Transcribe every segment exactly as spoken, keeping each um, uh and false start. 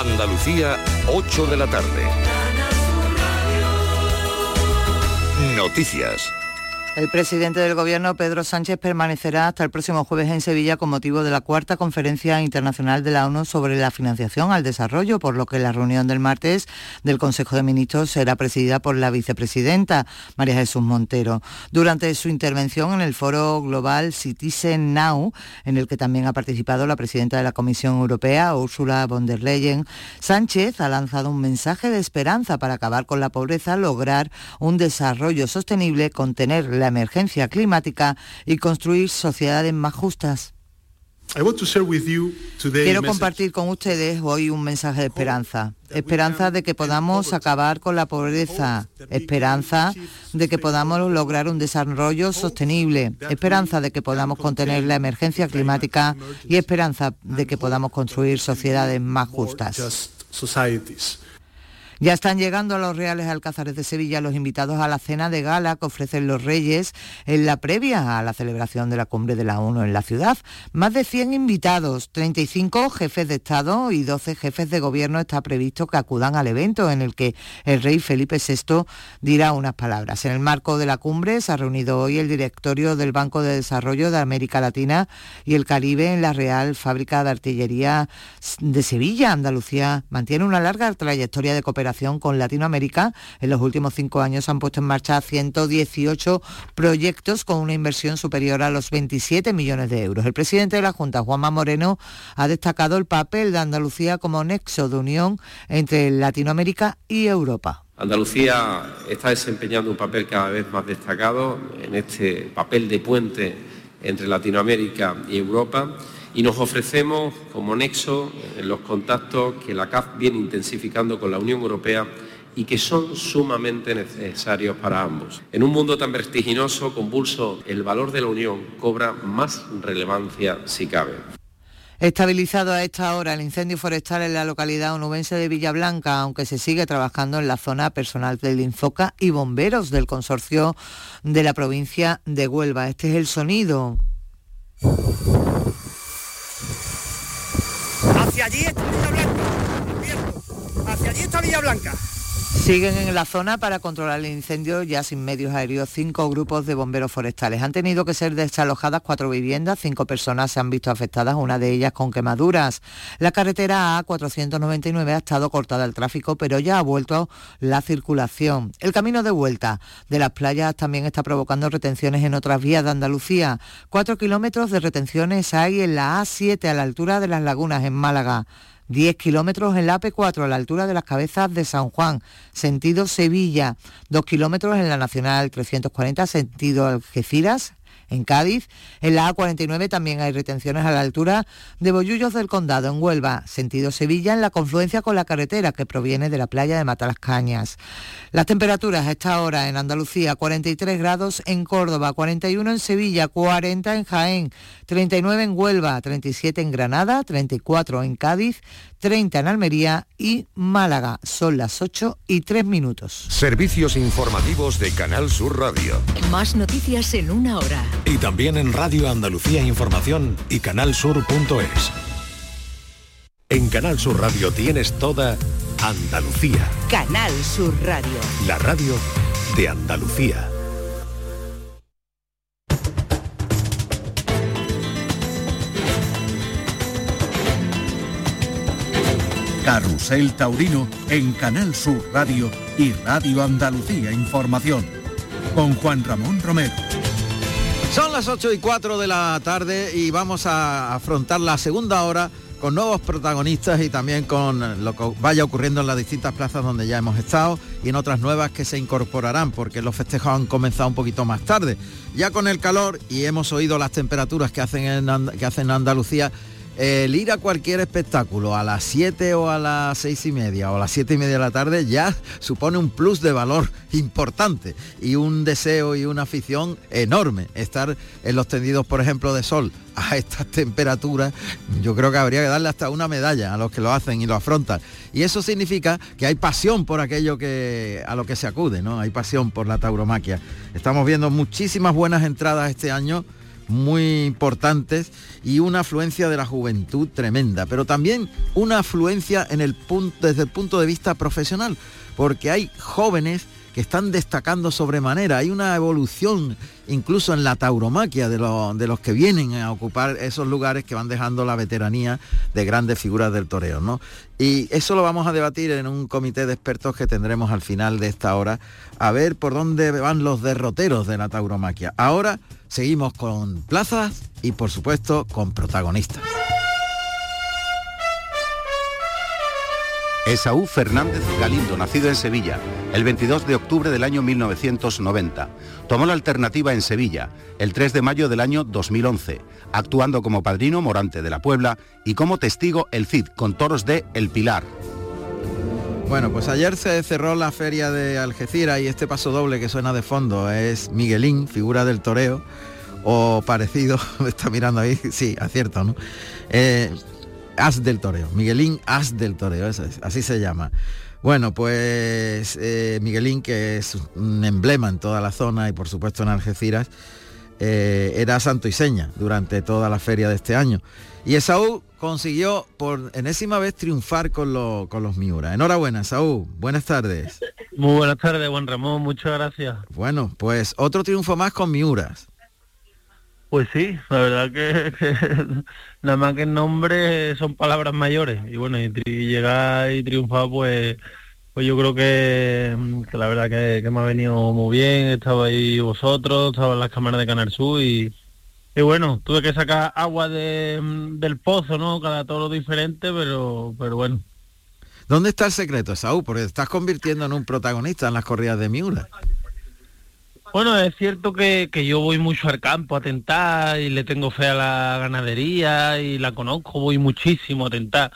Andalucía, ocho de la tarde. Noticias. El presidente del Gobierno, Pedro Sánchez, permanecerá hasta el próximo jueves en Sevilla con motivo de la cuarta Conferencia Internacional de la ONU sobre la financiación al desarrollo, por lo que la reunión del martes del Consejo de Ministros será presidida por la vicepresidenta, María Jesús Montero. Durante su intervención en el foro global Citizen Now, en el que también ha participado la presidenta de la Comisión Europea, Ursula von der Leyen, Sánchez ha lanzado un mensaje de esperanza para acabar con la pobreza, lograr un desarrollo sostenible, contener la emergencia climática y construir sociedades más justas. Quiero compartir con ustedes hoy un mensaje de esperanza. Esperanza de que podamos acabar con la pobreza. Esperanza de que podamos lograr un desarrollo sostenible. Esperanza de que podamos contener la emergencia climática y esperanza de que podamos construir sociedades más justas. Ya están llegando a los Reales Alcázares de Sevilla los invitados a la cena de gala que ofrecen los Reyes en la previa a la celebración de la Cumbre de la ONU en la ciudad. Más de cien invitados, treinta y cinco jefes de Estado y doce jefes de Gobierno está previsto que acudan al evento en el que el rey Felipe sexto dirá unas palabras. En el marco de la cumbre se ha reunido hoy el directorio del Banco de Desarrollo de América Latina y el Caribe en la Real Fábrica de Artillería de Sevilla. Andalucía mantiene una larga trayectoria de cooperación con Latinoamérica. En los últimos cinco años han puesto en marcha ciento dieciocho proyectos con una inversión superior a los veintisiete millones de euros. El presidente de la Junta, Juanma Moreno, ha destacado el papel de Andalucía como nexo de unión entre Latinoamérica y Europa. Andalucía está desempeñando un papel cada vez más destacado en este papel de puente entre Latinoamérica y Europa, y nos ofrecemos como nexo en los contactos que la C A F viene intensificando con la Unión Europea y que son sumamente necesarios para ambos. En un mundo tan vertiginoso, convulso, el valor de la Unión cobra más relevancia si cabe. Estabilizado a esta hora el incendio forestal en la localidad onubense de Villablanca, aunque se sigue trabajando en la zona. Personal del Infoca y bomberos del consorcio de la provincia de Huelva. Este es el sonido. Hacia allí está Villablanca, hacia allí está Villablanca. Siguen en la zona para controlar el incendio ya sin medios aéreos cinco grupos de bomberos forestales. Han tenido que ser desalojadas cuatro viviendas, cinco personas se han visto afectadas, una de ellas con quemaduras. La carretera A cuatrocientos noventa y nueve ha estado cortada al tráfico, pero ya ha vuelto la circulación. El camino de vuelta de las playas también está provocando retenciones en otras vías de Andalucía. Cuatro kilómetros de retenciones hay en la A siete a la altura de Las Lagunas en Málaga. diez kilómetros en la A P cuatro a la altura de las Cabezas de San Juan, sentido Sevilla. dos kilómetros en la Nacional trescientos cuarenta, sentido Algeciras, en Cádiz. En la A cuarenta y nueve también hay retenciones a la altura de Bollullos del Condado, en Huelva, sentido Sevilla, en la confluencia con la carretera que proviene de la playa de Matalascañas. Las temperaturas a esta hora en Andalucía: cuarenta y tres grados en Córdoba, cuarenta y uno en Sevilla, cuarenta en Jaén, treinta y nueve en Huelva, treinta y siete en Granada, treinta y cuatro en Cádiz, treinta en Almería y Málaga. Son las ocho y tres minutos. Servicios informativos de Canal Sur Radio. Más noticias en una hora. Y también en Radio Andalucía Información y canalsur punto es. En Canal Sur Radio tienes toda Andalucía. Canal Sur Radio. La radio de Andalucía. Carrusel Taurino en Canal Sur Radio y Radio Andalucía Información. Con Juan Ramón Romero. Son las ocho y cuatro de la tarde y vamos a afrontar la segunda hora con nuevos protagonistas y también con lo que vaya ocurriendo en las distintas plazas donde ya hemos estado y en otras nuevas que se incorporarán, porque los festejos han comenzado un poquito más tarde. Ya con el calor, y hemos oído las temperaturas que hacen en, And- que hacen en Andalucía, el ir a cualquier espectáculo a las siete o a las seis y media o a las siete y media de la tarde ya supone un plus de valor importante y un deseo y una afición enorme. Estar en los tendidos, por ejemplo, de sol a estas temperaturas, yo creo que habría que darle hasta una medalla a los que lo hacen y lo afrontan. Y eso significa que hay pasión por aquello que a lo que se acude, ¿no? Hay pasión por la tauromaquia. Estamos viendo muchísimas buenas entradas este año, muy importantes y una afluencia de la juventud tremenda, pero también una afluencia en el punto, desde el punto de vista profesional, porque hay jóvenes que están destacando sobremanera. Hay una evolución incluso en la tauromaquia de, lo, de los que vienen a ocupar esos lugares que van dejando la veteranía de grandes figuras del toreo, ¿no? Y eso lo vamos a debatir en un comité de expertos que tendremos al final de esta hora, a ver por dónde van los derroteros de la tauromaquia. Ahora seguimos con plazas y, por supuesto, con protagonistas. Esaú Fernández Galindo, nacido en Sevilla, el veintidós de octubre del año mil novecientos noventa. Tomó la alternativa en Sevilla, el tres de mayo del año dos mil once, actuando como padrino Morante de la Puebla y como testigo el Cid, con toros de El Pilar. Bueno, pues ayer se cerró la feria de Algeciras y este paso doble que suena de fondo es Miguelín, figura del toreo, o parecido, me está mirando ahí, sí, acierto, ¿no? Eh, As del toreo, Miguelín As del toreo, eso es, así se llama. Bueno, pues eh, Miguelín, que es un emblema en toda la zona y por supuesto en Algeciras, eh, era santo y seña durante toda la feria de este año. Y Esaú consiguió por enésima vez triunfar con, lo, con los Miura. Enhorabuena, Esaú, buenas tardes. Muy buenas tardes, Juan Ramón, muchas gracias. Bueno, pues otro triunfo más con Miuras. Pues sí, la verdad que, que nada más que el nombre son palabras mayores y bueno, y, tri, y llegar y triunfar pues pues yo creo que, que la verdad que, que me ha venido muy bien. Estaba ahí vosotros, estaba en las cámaras de Canal Sur y, y bueno, tuve que sacar agua de, del pozo, ¿no? Cada toro diferente, pero pero bueno. ¿Dónde está el secreto, Esaú? Porque te estás convirtiendo en un protagonista en las corridas de Miura. Bueno, es cierto que, que yo voy mucho al campo a tentar y le tengo fe a la ganadería y la conozco, voy muchísimo a tentar.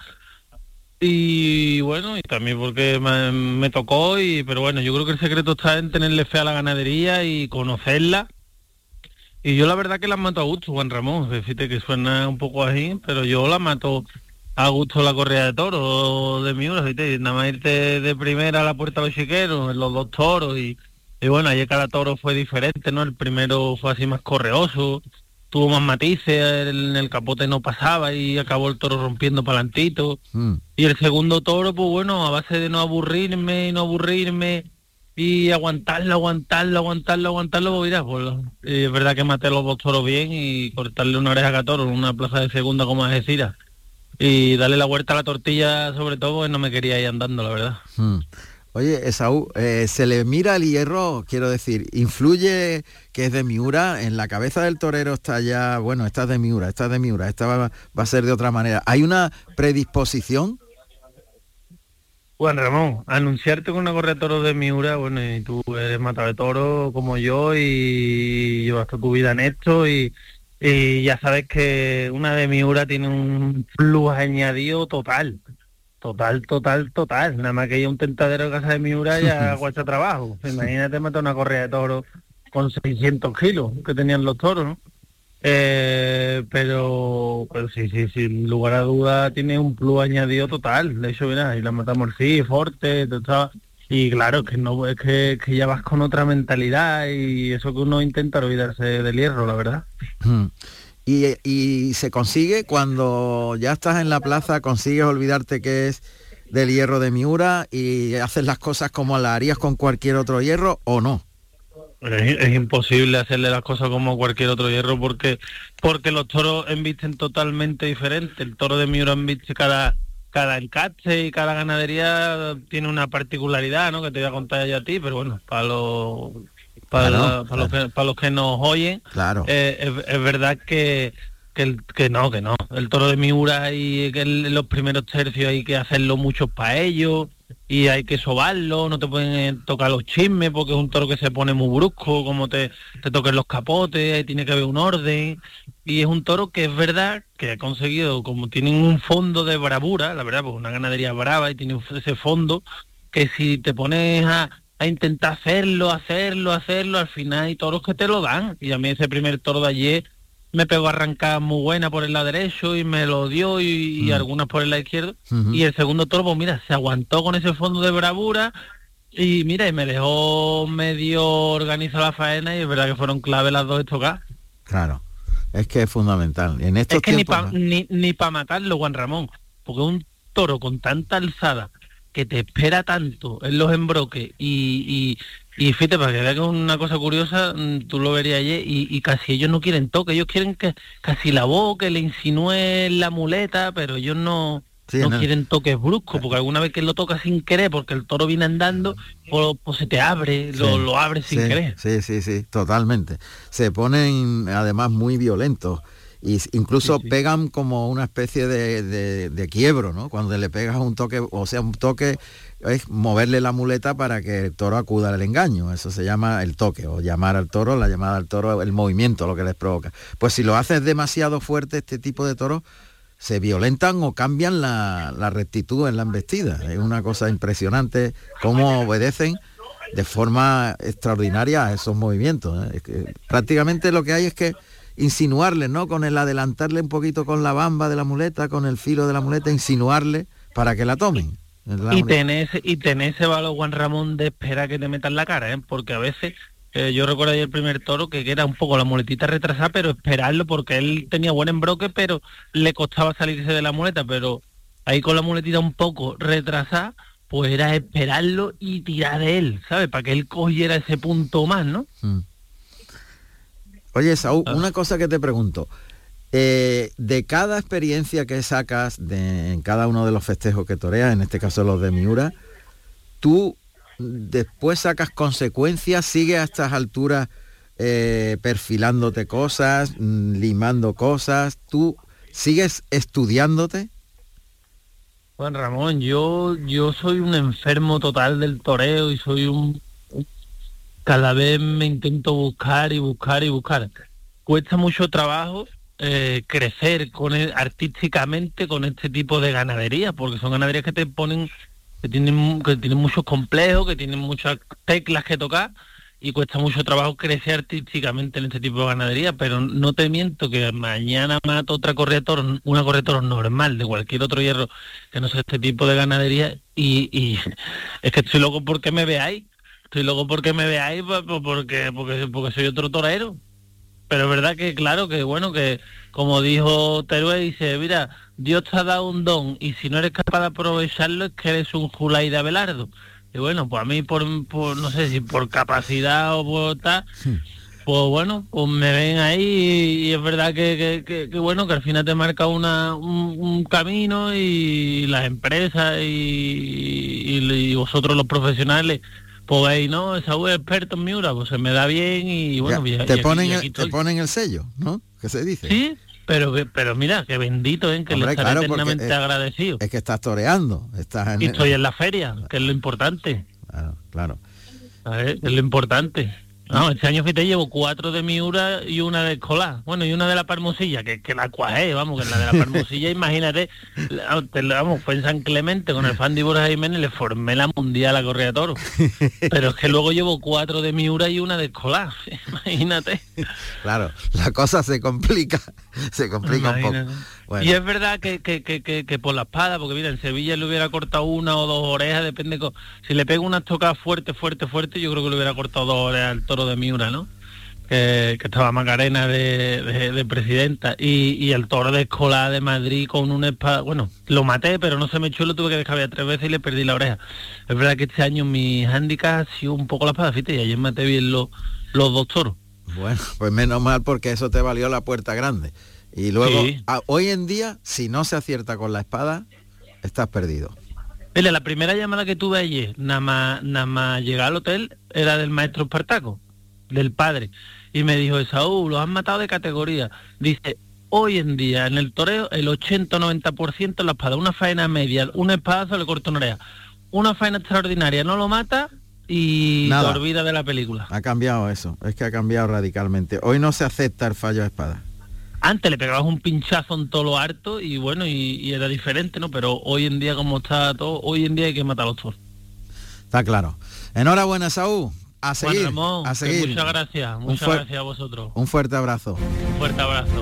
Y bueno, y también porque me, me tocó, y pero bueno, yo creo que el secreto está en tenerle fe a la ganadería y conocerla. Y yo la verdad que la mato a gusto, Juan Ramón, fíjate que suena un poco así, pero yo la mato a gusto la corrida de toros de Miura, fíjate, nada más irte de primera a la Puerta de los Chiqueros, en los dos toros y... Y bueno, ayer cada toro fue diferente, ¿no? El primero fue así más correoso, tuvo más matices, en el capote no pasaba y acabó el toro rompiendo palantito. Mm. Y el segundo toro, pues bueno, a base de no aburrirme y no aburrirme y aguantarlo, aguantarlo, aguantarlo, aguantarlo, pues mira, pues es verdad que maté los dos toros bien y cortarle una oreja a cada toro en una plaza de segunda como Algeciras. Y darle la vuelta a la tortilla, sobre todo, pues no me quería ir andando, la verdad. Mm. Oye, Esaú, eh, se le mira el hierro, quiero decir, influye que es de Miura, en la cabeza del torero está ya, bueno, esta es de Miura, esta es de Miura, esta va, va a ser de otra manera. ¿Hay una predisposición? Juan Ramón, anunciarte con una correa de toros de Miura, bueno, y tú eres matado de toro como yo y llevaste tu vida en esto y, y ya sabes que una de Miura tiene un plus añadido total. Total, total, total. Nada más que hay un tentadero de casa de Miura ya guacha trabajo. Imagínate matar una correa de toros con seiscientos kilos que tenían los toros, ¿no? Eh, pero, pero sí, sí, sin lugar a duda tiene un plus añadido total. De hecho, mira, y la matamos sí, fuerte, todo, y claro, que no es que, que ya vas con otra mentalidad y eso que uno intenta olvidarse del hierro, la verdad. Hmm. Y, y se consigue cuando ya estás en la plaza, consigues olvidarte que es del hierro de Miura y haces las cosas como las harías con cualquier otro hierro, ¿o no? Es, es imposible hacerle las cosas como cualquier otro hierro porque porque los toros embisten totalmente diferente. El toro de Miura embiste cada cada encaste y cada ganadería tiene una particularidad, ¿no? Que te voy a contar ya a ti, pero bueno, para los para, claro, la, para, claro. Los, que, para los que nos oyen, claro. eh, es, es verdad que que, el, que no, que no. El toro de Miura y que el, los primeros tercios hay que hacerlo mucho para ellos y hay que sobarlo, no te pueden tocar los chismes porque es un toro que se pone muy brusco, como te, te toquen los capotes, tiene que haber un orden y es un toro que es verdad que ha conseguido, como tienen un fondo de bravura, la verdad, pues una ganadería brava y tiene ese fondo que si te pones a, a intentar hacerlo, hacerlo, hacerlo, al final hay toros que te lo dan y a mí ese primer toro de ayer me pegó a arrancar muy buena por el lado derecho y me lo dio y, y mm. algunas por el lado izquierdo. Uh-huh. Y el segundo toro, pues mira, se aguantó con ese fondo de bravura y mira, y me dejó medio organizar la faena y es verdad que fueron clave las dos estocadas. Claro. Es que es fundamental. En estos es que tiempos, ni para ni, ni pa matarlo, Juan Ramón, porque un toro con tanta alzada que te espera tanto en los embroques y, y, y fíjate, para que veas que es una cosa curiosa, tú lo verías ayer, y, y casi ellos no quieren toque, ellos quieren que casi la boca, que le insinúe la muleta, pero ellos no, sí, no, no quieren toques bruscos, porque alguna vez que lo toca sin querer, porque el toro viene andando, pues, pues se te abre, sí, lo, lo abre sin sí, querer. Sí, sí, sí, totalmente. Se ponen además muy violentos. Y incluso sí, sí. pegan como una especie de, de, de quiebro, ¿no? Cuando le pegas un toque, o sea, un toque es moverle la muleta para que el toro acuda al engaño. Eso se llama el toque, o llamar al toro, la llamada al toro, el movimiento, lo que les provoca. Pues si lo haces demasiado fuerte, este tipo de toros se violentan o cambian la, la rectitud en la embestida. Es una cosa impresionante cómo obedecen de forma extraordinaria a esos movimientos, ¿eh? Es que prácticamente lo que hay es que insinuarle, ¿no? Con el adelantarle un poquito con la bamba de la muleta, con el filo de la muleta, insinuarle para que la tomen. La y tenés y tenés ese valor, Juan Ramón, de esperar que te metan la cara, ¿eh? Porque a veces, eh, yo recuerdo ayer el primer toro que era un poco la muletita retrasada, pero esperarlo, porque él tenía buen embroque, pero le costaba salirse de la muleta, pero ahí con la muletita un poco retrasada, pues era esperarlo y tirar de él, ¿sabes? Para que él cogiera ese punto más, ¿no? Mm. Oye, Saúl, una cosa que te pregunto. Eh, de cada experiencia que sacas de, en cada uno de los festejos que toreas, en este caso los de Miura, ¿tú después sacas consecuencias, sigues a estas alturas eh, perfilándote cosas, limando cosas? ¿Tú sigues estudiándote? Juan Ramón, yo, yo soy un enfermo total del toreo y soy un... Cada vez me intento buscar y buscar y buscar. Cuesta mucho trabajo eh, crecer con el, artísticamente con este tipo de ganadería, porque son ganaderías que te ponen, que tienen, que tienen muchos complejos, que tienen muchas teclas que tocar, y cuesta mucho trabajo crecer artísticamente en este tipo de ganadería, pero no te miento que mañana mato otra correa de toros, una correa de toros normal, de cualquier otro hierro que no sea este tipo de ganadería, y, y es que estoy loco porque me veáis. Estoy loco porque me veáis, porque, porque, porque soy otro torero. Pero es verdad que, claro, que bueno, que como dijo Teruel, dice, mira, Dios te ha dado un don, y si no eres capaz de aprovecharlo es que eres un Julay de Abelardo. Y bueno, pues a mí, por, por no sé si por capacidad o por tal, sí. Pues bueno, pues me ven ahí y, y es verdad que, que, que, que bueno, que al final te marca una, un, un camino, y las empresas y, y, y vosotros los profesionales, pues ahí, ¿no? Saúl es experto en Miura, pues se me da bien y bueno... Ya, y, te, y ponen aquí, el, te ponen el sello, ¿no? ¿Qué se dice? Sí, pero que, pero mira, que bendito, ¿eh? Que Hombre, le estaré claro, eternamente es, agradecido. Es que estás toreando. Estás en y estoy en la feria, que es lo importante. Claro, claro. A ver, es lo importante. No, este año fíjate, llevo cuatro de Miura y una de escolar. Bueno, y una de la Parmosilla, que, que la cuajé, vamos, que la de la Parmosilla, imagínate, vamos, fue en San Clemente con el Fandi Borja Jiménez, le formé la mundial a correa de toro. Pero es que luego llevo cuatro de Miura y una de escolar, imagínate. Claro, la cosa se complica, se complica imagínate. un poco. Bueno. Y es verdad que, que, que, que, que por la espada, porque mira, en Sevilla le hubiera cortado una o dos orejas, depende, con, si le pego una estocada fuerte, fuerte, fuerte, yo creo que le hubiera cortado dos orejas al toro de Miura, ¿no? Que, que estaba Macarena de, de, de presidenta, y, y el toro de Escolar de Madrid con una espada, bueno, lo maté, pero no se me echó, lo tuve que descabear tres veces y le perdí la oreja. Es verdad que este año mi hándicap ha sido un poco la espada, fíjate, y ayer maté bien los, los dos toros. Bueno, pues menos mal, porque eso te valió la puerta grande. Y luego, sí. a, hoy en día, si no se acierta con la espada, estás perdido. Mira, la primera llamada que tuve ayer, nada más, nada más llegar al hotel, era del maestro Espartaco, del padre. Y me dijo, Saúl, lo han matado de categoría. Dice, hoy en día, en el toreo, el ochenta o noventa por ciento de la espada, una faena media, un espadazo le corta una oreja. Una faena extraordinaria no lo mata y Nada. te olvida de la película. Ha cambiado eso, es que ha cambiado radicalmente. Hoy no se acepta el fallo de espada. Antes le pegabas un pinchazo en todo lo harto y bueno, y, y era diferente, ¿no? Pero hoy en día, como está todo, hoy en día hay que matar a los toros. Está claro. Enhorabuena, Saúl. A seguir, Juan Ramón, a seguir. Muchas gracias, muchas gracias a vosotros. Un fuerte abrazo. Un fuerte abrazo.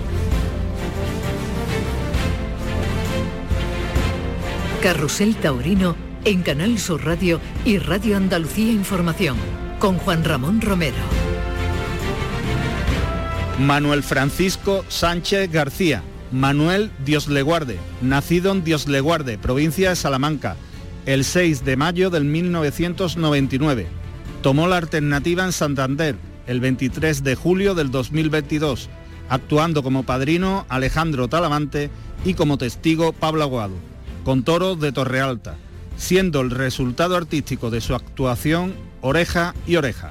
Carrusel Taurino en Canal Sur Radio y Radio Andalucía Información, con Juan Ramón Romero. Manuel Francisco Sánchez García, Manuel Dios le guarde, nacido en Dios le guarde, provincia de Salamanca, el seis de mayo del mil novecientos noventa y nueve. Tomó la alternativa en Santander el veintitrés de julio del dos mil veintidós, actuando como padrino Alejandro Talamante y como testigo Pablo Aguado, con toros de Torrealta, siendo el resultado artístico de su actuación Oreja y Oreja.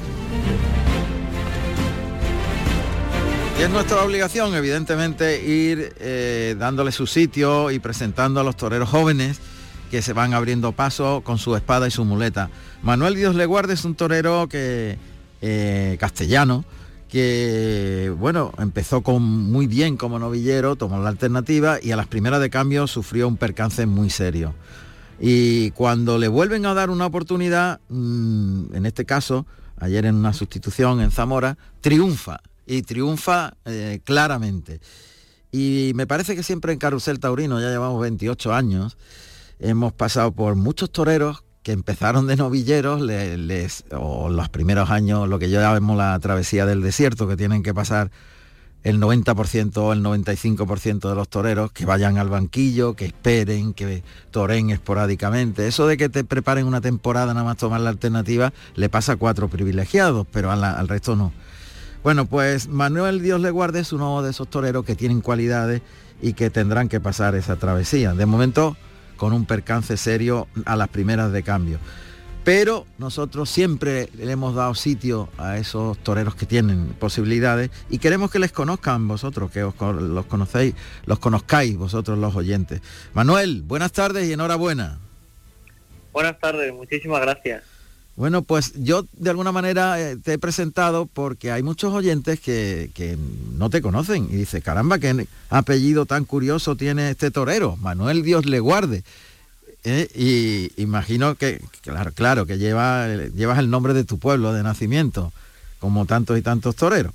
Y es nuestra obligación, evidentemente, ir eh, dándole su sitio y presentando a los toreros jóvenes que se van abriendo paso con su espada y su muleta. Manuel Dios le guarde es un torero que eh, castellano, que bueno, empezó con muy bien como novillero, tomó la alternativa y a las primeras de cambio sufrió un percance muy serio. Y cuando le vuelven a dar una oportunidad, mmm, en este caso, ayer en una sustitución en Zamora, triunfa. Y triunfa eh, claramente. Y me parece que siempre en Carrusel Taurino, ya llevamos veintiocho años, hemos pasado por muchos toreros que empezaron de novilleros, les, les, o los primeros años, lo que llamamos la travesía del desierto, que tienen que pasar el noventa por ciento o el noventa y cinco por ciento de los toreros, que vayan al banquillo, que esperen, que toreen esporádicamente. Eso de que te preparen una temporada nada más tomar la alternativa, le pasa a cuatro privilegiados, pero a la, al resto no. Bueno, pues Manuel Dios le guarde es uno de esos toreros que tienen cualidades y que tendrán que pasar esa travesía. De momento, con un percance serio a las primeras de cambio. Pero nosotros siempre le hemos dado sitio a esos toreros que tienen posibilidades y queremos que les conozcan vosotros, que os, los conocéis, los conozcáis vosotros los oyentes. Manuel, buenas tardes y enhorabuena. Buenas tardes, muchísimas gracias. Bueno, pues yo de alguna manera eh, te he presentado porque hay muchos oyentes que, que no te conocen y dice, caramba, qué apellido tan curioso tiene este torero, Manuel Dios le guarde. Eh, y imagino que, claro, claro, que lleva, llevas el nombre de tu pueblo de nacimiento, como tantos y tantos toreros.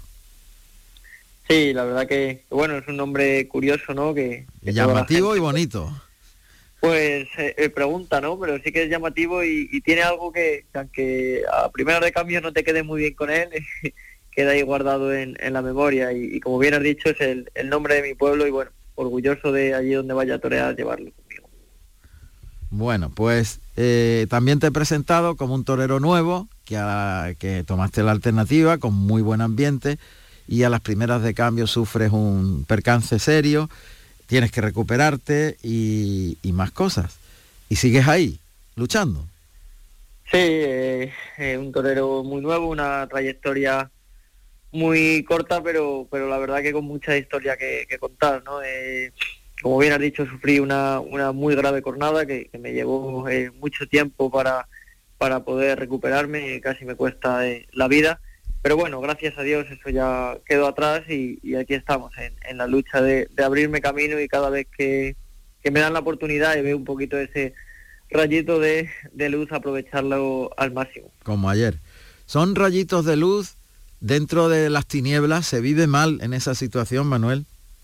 Sí, la verdad que, bueno, es un nombre curioso, ¿no? Que, que llamativo y bonito. Pues eh, pregunta, ¿no? Pero sí que es llamativo y, y tiene algo que, que aunque a primera de cambio no te quede muy bien con él, queda ahí guardado en, en la memoria. Y, y como bien has dicho, es el, el nombre de mi pueblo y bueno, orgulloso de allí donde vaya a torear llevarlo conmigo. Bueno, pues eh, también te he presentado como un torero nuevo, que, a, que tomaste la alternativa con muy buen ambiente y a las primeras de cambio sufres un percance serio, tienes que recuperarte y, y más cosas. Y sigues ahí, luchando. Sí, eh, eh, un torero muy nuevo, una trayectoria muy corta, pero pero la verdad que con mucha historia que, que contar, ¿no? Eh, como bien has dicho, sufrí una, una muy grave cornada que, que me llevó eh, mucho tiempo para, para poder recuperarme, casi me cuesta eh, la vida. Pero bueno, gracias a Dios eso ya quedó atrás y, y aquí estamos en, en la lucha de, de abrirme camino y cada vez que, que me dan la oportunidad y veo un poquito ese rayito de, de luz, aprovecharlo al máximo. Como ayer. Son rayitos de luz dentro de las tinieblas. ¿Se vive mal en esa situación, Manuel?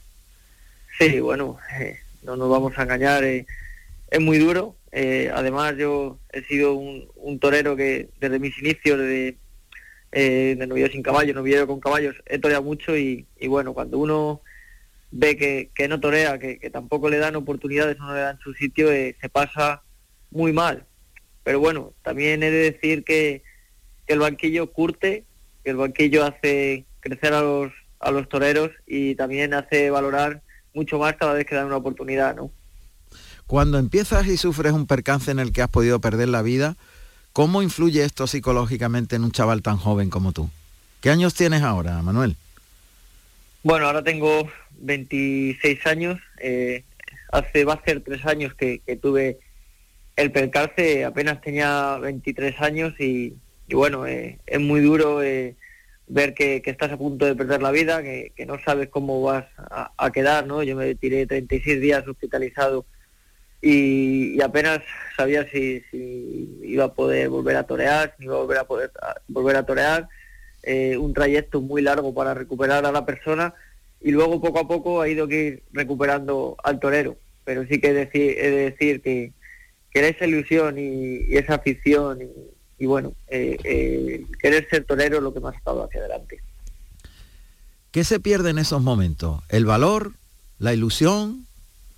Sí, bueno, eh, no nos vamos a engañar, eh, es muy duro. Eh, además yo he sido un, un torero que desde mis inicios, desde Eh, de novillero sin caballo, novillero con caballos, he toreado mucho y, y bueno, cuando uno ve que, que no torea, que, que tampoco le dan oportunidades, no le dan su sitio, eh, se pasa muy mal. Pero bueno, también he de decir que, que el banquillo curte, que el banquillo hace crecer a los, a los toreros y también hace valorar mucho más cada vez que dan una oportunidad, ¿no? Cuando empiezas y sufres un percance en el que has podido perder la vida, ¿cómo influye esto psicológicamente en un chaval tan joven como tú? ¿Qué años tienes ahora, Manuel? Bueno, ahora tengo veintiséis años. Eh, hace va a ser tres años que, que tuve el percance. Apenas tenía veintitrés años y, y bueno, eh, es muy duro eh, ver que, que estás a punto de perder la vida, que, que no sabes cómo vas a, a quedar, ¿no? Yo me tiré treinta y seis días hospitalizado y, y apenas sabía si, si iba a poder volver a torear, si iba a volver a poder a, volver a torear, eh, un trayecto muy largo para recuperar a la persona y luego poco a poco ha ido que ir recuperando al torero, pero sí que he, decir, he de decir que, que era esa ilusión y, y esa afición y, y bueno, eh, eh, querer ser torero es lo que me ha estado hacia adelante. ¿Qué se pierde en esos momentos? ¿El valor? ¿La ilusión?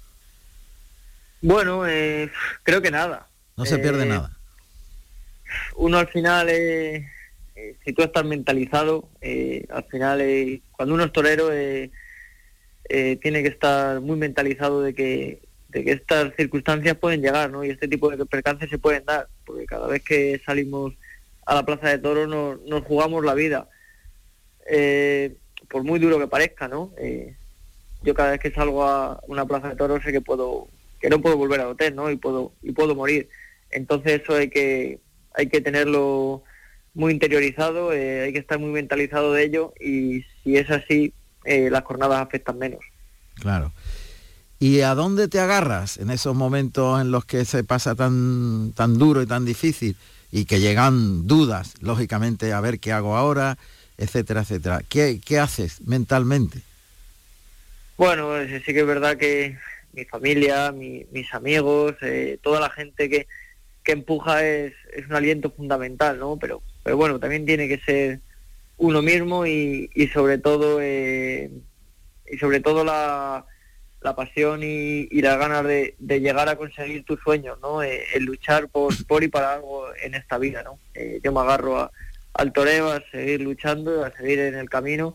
Bueno, eh, creo que nada. No se eh, pierde nada. Uno al final, eh, eh, si tú estás mentalizado, eh, al final, eh, cuando uno es torero, eh, eh, tiene que estar muy mentalizado de que, de que estas circunstancias pueden llegar, ¿no? Y este tipo de percances se pueden dar, porque cada vez que salimos a la plaza de toros nos, nos jugamos la vida. Eh, por muy duro que parezca, ¿no? Eh, yo cada vez que salgo a una plaza de toros sé que puedo, que no puedo volver al hotel, ¿no? Y puedo, y puedo morir. Entonces eso hay que, hay que tenerlo muy interiorizado, eh, hay que estar muy mentalizado de ello, y si es así, eh, las jornadas afectan menos. Claro. ¿Y a dónde te agarras en esos momentos en los que se pasa tan, tan duro y tan difícil y que llegan dudas, lógicamente, a ver qué hago ahora, etcétera, etcétera? ¿Qué, qué haces mentalmente? Bueno, sí que es verdad que mi familia, mi, mis amigos, eh, toda la gente que, que empuja es, es un aliento fundamental, ¿no? Pero, pero bueno, también tiene que ser uno mismo y, y sobre todo eh, y sobre todo la, la pasión y, y las ganas de, de llegar a conseguir tus sueños, ¿no? Eh, el luchar por, por y para algo en esta vida, ¿no? Eh, yo me agarro a al toreo, a seguir luchando, a seguir en el camino,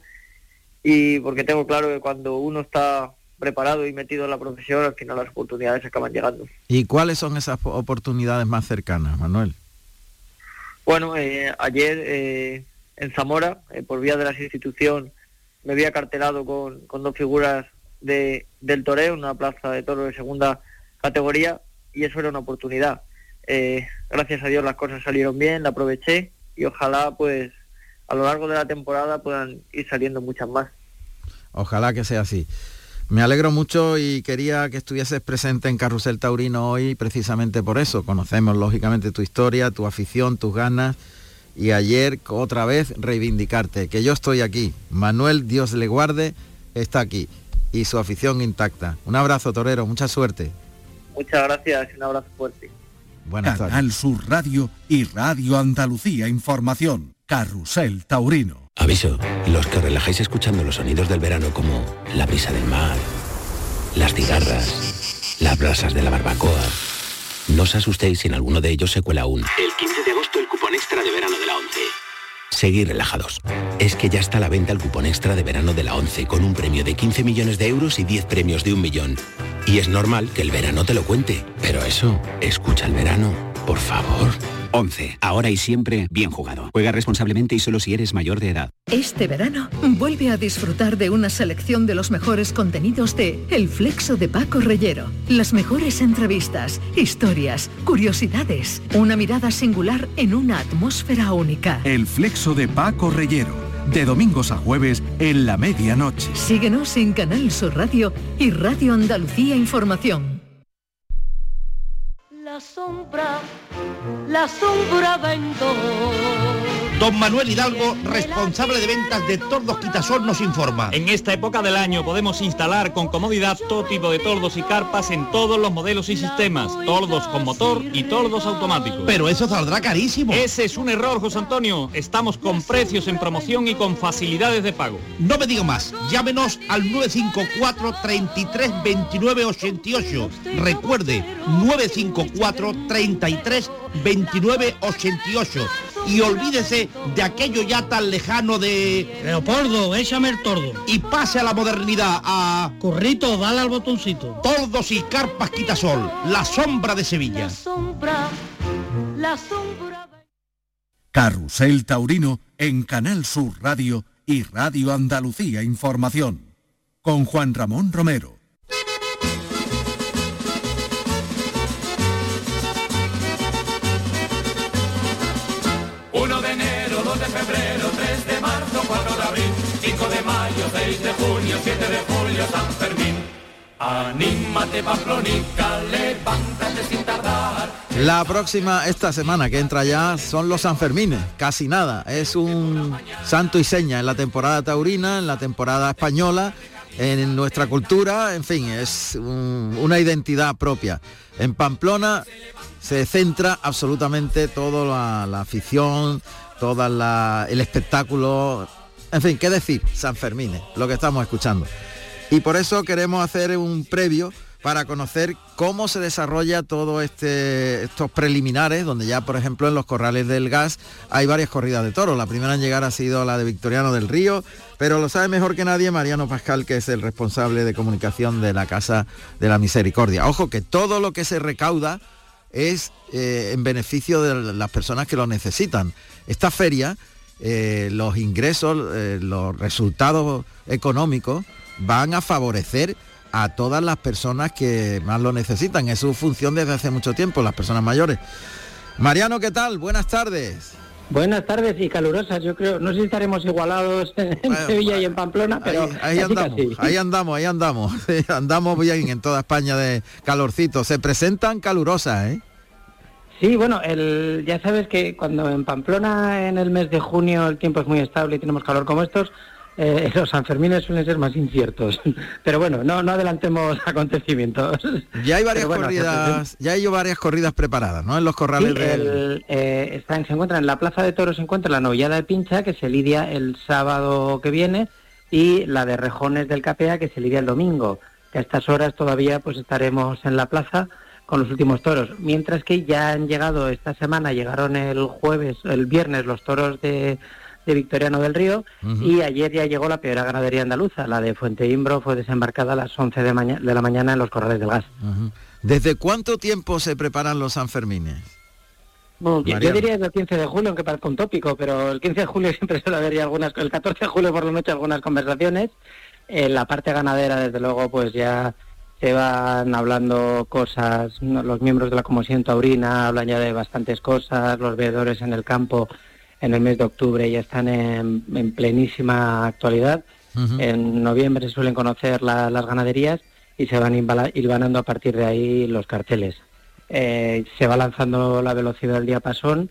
y porque tengo claro que cuando uno está preparado y metido en la profesión, al final las oportunidades acaban llegando. ¿Y cuáles son esas oportunidades más cercanas, Manuel? Bueno, eh, ayer eh, en Zamora, eh, por vía de la institución, me había cartelado con, con dos figuras de, del toreo, una plaza de toros de segunda categoría, y eso era una oportunidad. Eh, gracias a Dios las cosas salieron bien, la aproveché, y ojalá pues a lo largo de la temporada puedan ir saliendo muchas más. Ojalá que sea así. Me alegro mucho y quería que estuvieses presente en Carrusel Taurino hoy precisamente por eso. Conocemos lógicamente tu historia, tu afición, tus ganas, y ayer otra vez reivindicarte, que yo estoy aquí. Manuel, Dios le guarde, está aquí y su afición intacta. Un abrazo, torero, mucha suerte. Muchas gracias y un abrazo fuerte. Buenas tardes. Canal Sur Radio y Radio Andalucía Información. Carrusel Taurino. Aviso, los que relajáis escuchando los sonidos del verano como la brisa del mar, las cigarras, las brasas de la barbacoa, no os asustéis si en alguno de ellos se cuela un el quince de agosto el cupón extra de verano de la ONCE. Seguid relajados. Es que ya está a la venta el cupón extra de verano de la ONCE con un premio de quince millones de euros y diez premios de un millón. Y es normal que el verano te lo cuente. Pero eso, escucha el verano, por favor. ONCE, ahora y siempre bien jugado. Juega responsablemente y solo si eres mayor de edad. Este verano, vuelve a disfrutar de una selección de los mejores contenidos de El Flexo de Paco Reyero. Las mejores entrevistas, historias, curiosidades, una mirada singular en una atmósfera única. El Flexo de Paco Reyero, de domingos a jueves en la medianoche. Síguenos en Canal Sur Radio y Radio Andalucía Información. La sombra, la sombra vento. Don Manuel Hidalgo, responsable de ventas de Tordos Quitasol, nos informa. En esta época del año podemos instalar con comodidad todo tipo de tordos y carpas en todos los modelos y sistemas, tordos con motor y tordos automáticos. Pero eso saldrá carísimo. Ese es un error, José Antonio. Estamos con precios en promoción y con facilidades de pago. No me digo más. Llámenos al nueve cinco cuatro, treinta y tres, veintinueve, ochenta y ocho. Recuerde, nueve cinco cuatro, treinta y tres, veintinueve, ochenta y ocho. Y olvídese de aquello ya tan lejano de... Leopoldo, échame el tordo. Y pase a la modernidad, a... Currito, dale al botoncito. Tordos y carpas Quitasol, la sombra de Sevilla. La sombra, la sombra... Carrusel Taurino en Canal Sur Radio y Radio Andalucía Información. Con Juan Ramón Romero. uno de enero, dos de febrero, tres de marzo, cuatro de abril, cinco de mayo, seis de junio, siete de julio, San Fermín. Anímate, Pamplonica, levántate sin tardar. La próxima, esta semana que entra ya, son los Sanfermines, casi nada. Es un santo y seña en la temporada taurina, en la temporada española, en nuestra cultura, en fin, es un, una identidad propia. En Pamplona se centra absolutamente toda la, la afición, todo el espectáculo En fin, ¿qué decir? Sanfermines, lo que estamos escuchando. Y por eso queremos hacer un previo para conocer cómo se desarrolla todo este estos preliminares, donde ya, por ejemplo, en los Corrales del Gas hay varias corridas de toros. La primera en llegar ha sido la de Victoriano del Río, pero lo sabe mejor que nadie Mariano Pascal, que es el responsable de comunicación de la Casa de la Misericordia. Ojo, que todo lo que se recauda es eh, en beneficio de las personas que lo necesitan. Esta feria, eh, los ingresos, eh, los resultados económicos van a favorecer a todas las personas que más lo necesitan. Es su función desde hace mucho tiempo, las personas mayores. Mariano, ¿qué tal? Buenas tardes. Buenas tardes y calurosas, yo creo. No sé si estaremos igualados en bueno, Sevilla y en Pamplona, pero ahí, ahí andamos, casi. ahí andamos, ahí andamos. Andamos bien en toda España de calorcito. Se presentan calurosas, ¿eh? Sí, bueno, el, ya sabes que cuando en Pamplona en el mes de junio el tiempo es muy estable y tenemos calor como estos, Eh, los Sanfermines suelen ser más inciertos, pero bueno, no, no adelantemos acontecimientos. Ya hay varias bueno, corridas, ya hay varias corridas preparadas, ¿no? En los corrales sí, del... el, eh, están, se encuentran en la Plaza de Toros, se encuentra la novillada de Pincha, que se lidia el sábado que viene, y la de Rejones del Capea, que se lidia el domingo. Que a estas horas todavía pues estaremos en la plaza con los últimos toros, mientras que ya han llegado esta semana, llegaron el jueves, el viernes los toros de de Victoriano del Río, uh-huh. y ayer ya llegó la peor ganadería andaluza, la de Fuente Imbro, fue desembarcada a las once de, maña- de la mañana en los Corrales del Gas. Uh-huh. ¿Desde cuánto tiempo se preparan los Sanfermines? Bueno, yo diría desde el quince de julio, aunque parezca un tópico, pero el quince de julio siempre suele haber ya algunas, el catorce de julio por la noche algunas conversaciones. En la parte ganadera, desde luego, pues ya se van hablando cosas, los miembros de la Comisión Taurina hablan ya de bastantes cosas, los veedores en el campo en el mes de octubre ya están en, en plenísima actualidad. Uh-huh. En noviembre se suelen conocer la, las ganaderías y se van hilvanando a partir de ahí los carteles. Eh, se va lanzando la velocidad del diapasón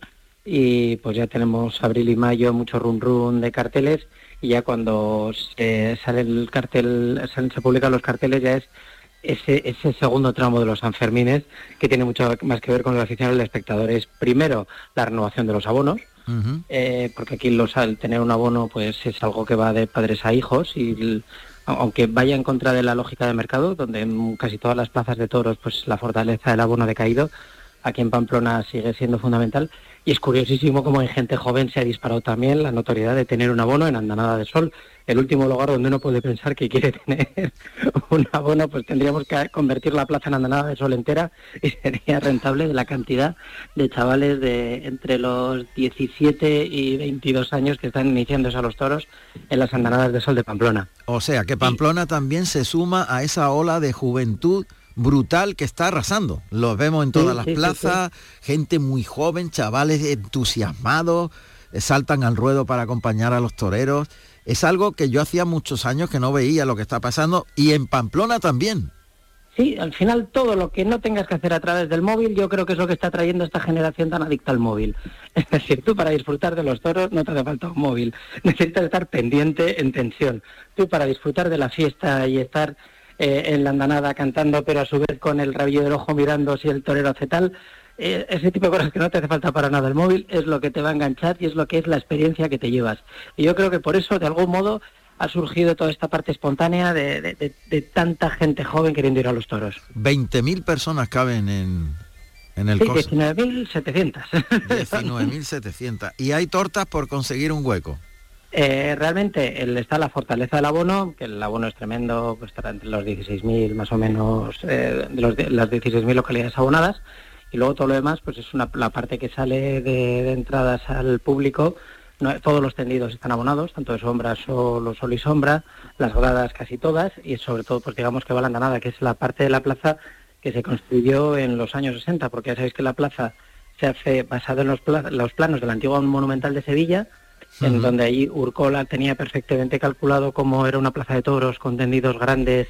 y pues ya tenemos abril y mayo mucho run run de carteles, y ya cuando se sale el cartel, se, se publican los carteles, ya es ese, ese segundo tramo de los Sanfermines, que tiene mucho más que ver con el aficionado y el espectador. Es primero la renovación de los abonos. Uh-huh. Eh, porque aquí los, al tener un abono pues es algo que va de padres a hijos, y el, aunque vaya en contra de la lógica de mercado, donde en casi todas las plazas de toros pues la fortaleza del abono ha decaído, aquí en Pamplona sigue siendo fundamental, y es curiosísimo cómo en gente joven se ha disparado también la notoriedad de tener un abono en Andanada de Sol, el último lugar donde uno puede pensar que quiere tener un abono. Pues tendríamos que convertir la plaza en Andanada de Sol entera y sería rentable de la cantidad de chavales de entre los diecisiete y veintidós años que están iniciándose a los toros en las Andanadas de Sol de Pamplona. O sea que Pamplona sí. también se suma a esa ola de juventud brutal que está arrasando. Los vemos en todas sí, las sí, plazas, sí, sí. gente muy joven, chavales entusiasmados, saltan al ruedo para acompañar a los toreros. Es algo que yo hacía muchos años que no veía lo que está pasando, y en Pamplona también. Sí, al final todo lo que no tengas que hacer a través del móvil, yo creo que es lo que está trayendo esta generación tan adicta al móvil. Es decir, tú para disfrutar de los toros no te hace falta un móvil, necesitas estar pendiente en tensión. Tú para disfrutar de la fiesta y estar eh, en la andanada cantando, pero a su vez con el rabillo del ojo mirando si el torero hace tal, eh, ese tipo de cosas que no te hace falta para nada el móvil, es lo que te va a enganchar y es lo que es la experiencia que te llevas. Y yo creo que por eso, de algún modo, ha surgido toda esta parte espontánea de, de, de, de tanta gente joven queriendo ir a los toros. veinte mil personas caben en, en el sí, coso. diecinueve mil setecientos. diecinueve mil setecientos. ¿Y hay tortas por conseguir un hueco? Eh, realmente el, está la fortaleza del abono, que el abono es tremendo, pues estará entre los dieciséis mil más o menos, eh, de, los, de las dieciséis mil localidades abonadas, y luego todo lo demás pues es una, la parte que sale de, de entradas al público. No, todos los tendidos están abonados, tanto de sombra, solo, sol y sombra, las gradas casi todas, y sobre todo pues digamos que va la andanada, que es la parte de la plaza que se construyó en los años sesenta, porque ya sabéis que la plaza se hace basado en los, pla- los planos del antiguo Monumental de Sevilla, uh-huh. en donde ahí Urcola tenía perfectamente calculado cómo era una plaza de toros con tendidos grandes,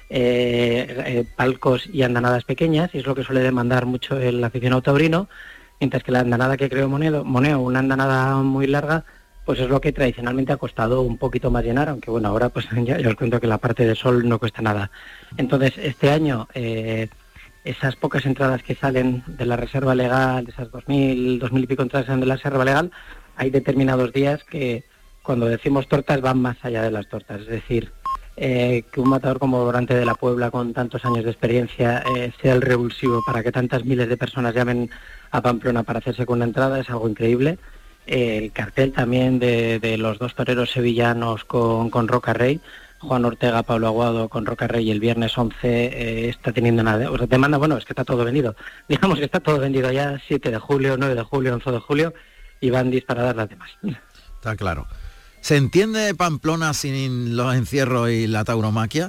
eh, eh, palcos y andanadas pequeñas, y es lo que suele demandar mucho el aficionado taurino. Mientras que la andanada que creó Moneo, Moneo, una andanada muy larga, pues es lo que tradicionalmente ha costado un poquito más llenar, aunque bueno, ahora pues ya, ya os cuento que la parte de sol no cuesta nada. Entonces, este año, eh, esas pocas entradas que salen de la reserva legal, de esas dos mil, dos mil y pico entradas de la reserva legal, hay determinados días que, cuando decimos tortas van más allá de las tortas, es decir, eh, que un matador como Morante de la Puebla con tantos años de experiencia eh, sea el revulsivo para que tantas miles de personas llamen a Pamplona para hacerse con una entrada es algo increíble. Eh, el cartel también de, de los dos toreros sevillanos con, con Roca Rey, Juan Ortega, Pablo Aguado con Roca Rey, el viernes once eh, está teniendo una... O sea, demanda, bueno, es que está todo vendido. Digamos que está todo vendido ya, siete de julio, nueve de julio, once de julio, y van disparadas las demás. Está claro. ¿Se entiende Pamplona sin los encierros y la tauromaquia?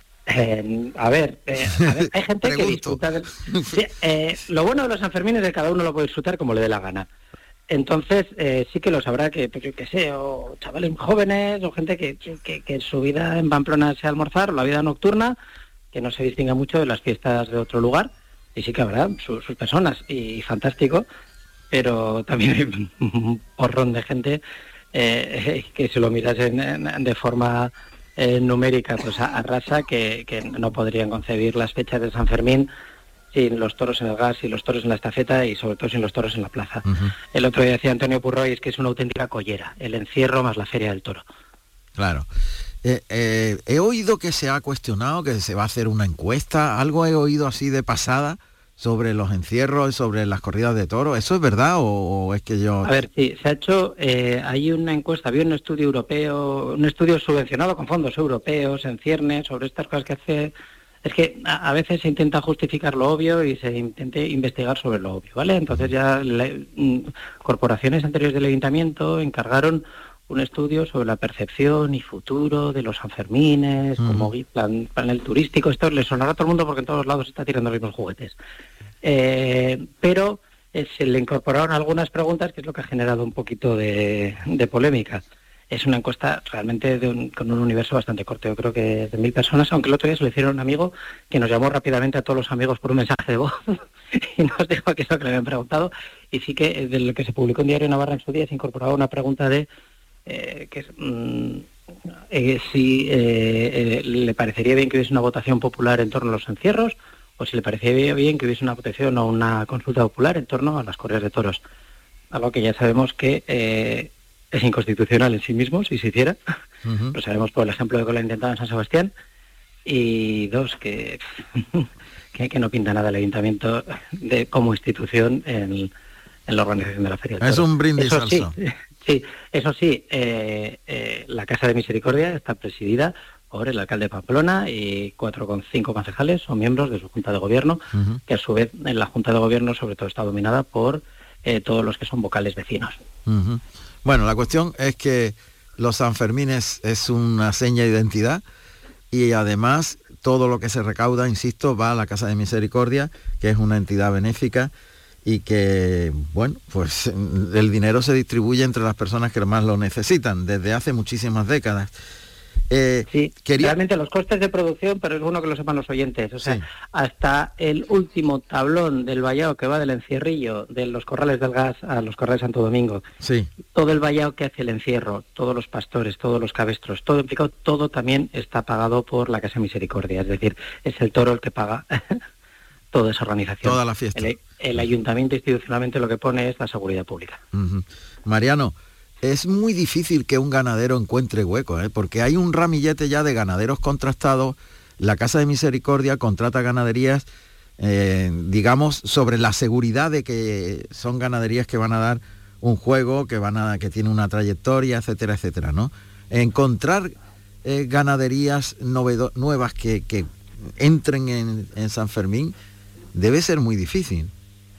Eh, a, ver, eh, a ver, hay gente que disfruta... De... Sí, eh, lo bueno de los Sanfermines es que cada uno lo puede disfrutar como le dé la gana. Entonces, eh, sí que lo sabrá que, pues, yo qué sé, o chavales jóvenes, o gente que, que, que su vida en Pamplona sea almorzar, o la vida nocturna, que no se distinga mucho de las fiestas de otro lugar, y sí que habrá su, sus personas, y fantástico, pero también hay un porrón de gente eh, que si lo miras en, en, de forma eh, numérica, pues arrasa, que, que no podrían concebir las fechas de San Fermín sin los toros en el gas, sin los toros en la estafeta y sobre todo sin los toros en la plaza. Uh-huh. El otro día decía Antonio Purroy, es que es una auténtica collera, el encierro más la feria del toro. Claro. Eh, eh, he oído que se ha cuestionado, que se va a hacer una encuesta, algo he oído así de pasada sobre los encierros, sobre las corridas de toros. ¿Eso es verdad o, o es que yo...? A ver, sí, se ha hecho, eh, hay una encuesta, había un estudio europeo, un estudio subvencionado con fondos europeos en ciernes sobre estas cosas que hace... Es que a, a veces se intenta justificar lo obvio y se intenta investigar sobre lo obvio, ¿vale? Entonces ya le, mm, corporaciones anteriores del ayuntamiento encargaron un estudio sobre la percepción y futuro de los Sanfermines, mm. como plan, panel turístico. Esto le sonará a todo el mundo porque en todos lados se está tirando los mismos juguetes. Eh, pero eh, se le incorporaron algunas preguntas que es lo que ha generado un poquito de, de polémica. Es una encuesta realmente de un, con un universo bastante corto, yo creo que de mil personas, aunque el otro día se lo hicieron a un amigo que nos llamó rápidamente a todos los amigos por un mensaje de voz y nos dijo que es lo que le habían preguntado. Y sí que de lo que se publicó en Diario Navarra en su día se incorporaba una pregunta de eh, que es, mmm, eh, si eh, eh, le parecería bien que hubiese una votación popular en torno a los encierros o si le parecería bien que hubiese una votación o una consulta popular en torno a las corridas de toros. Algo que ya sabemos que... Eh, es inconstitucional en sí mismo, si se hiciera. Uh-huh. Lo sabemos por el ejemplo de que lo ha intentado en San Sebastián. Y dos, que, que, que no pinta nada el ayuntamiento de como institución en, en la organización de la Feria del Toro. Es un brindis eso al sí, sol. Sí, eso sí, eh, eh, la Casa de Misericordia está presidida por el alcalde de Pamplona y cuatro con cinco concejales son miembros de su Junta de Gobierno, uh-huh. que a su vez en la Junta de Gobierno sobre todo está dominada por eh, todos los que son vocales vecinos. Uh-huh. Bueno, la cuestión es que los Sanfermines es una seña de identidad y además todo lo que se recauda, insisto, va a la Casa de Misericordia, que es una entidad benéfica y que, bueno, pues el dinero se distribuye entre las personas que más lo necesitan desde hace muchísimas décadas. Eh, sí, quería... realmente los costes de producción, pero es bueno que lo sepan los oyentes, o sea, sí. hasta el último tablón del vallado que va del encierrillo, de los corrales del gas a los corrales Santo Domingo, sí. todo el vallado que hace el encierro, todos los pastores, todos los cabestros, todo implicado, todo también está pagado por la Casa Misericordia, es decir, es el toro el que paga toda esa organización. Toda la fiesta. El, el ayuntamiento institucionalmente lo que pone es la seguridad pública. Uh-huh. Mariano, es muy difícil que un ganadero encuentre hueco, ¿eh? Porque hay un ramillete ya de ganaderos contrastados. La Casa de Misericordia contrata ganaderías, eh, digamos, sobre la seguridad de que son ganaderías que van a dar un juego, que van a, que tienen una trayectoria, etcétera, etcétera, ¿no? Encontrar eh, ganaderías novedo- nuevas que, que entren en, en San Fermín debe ser muy difícil.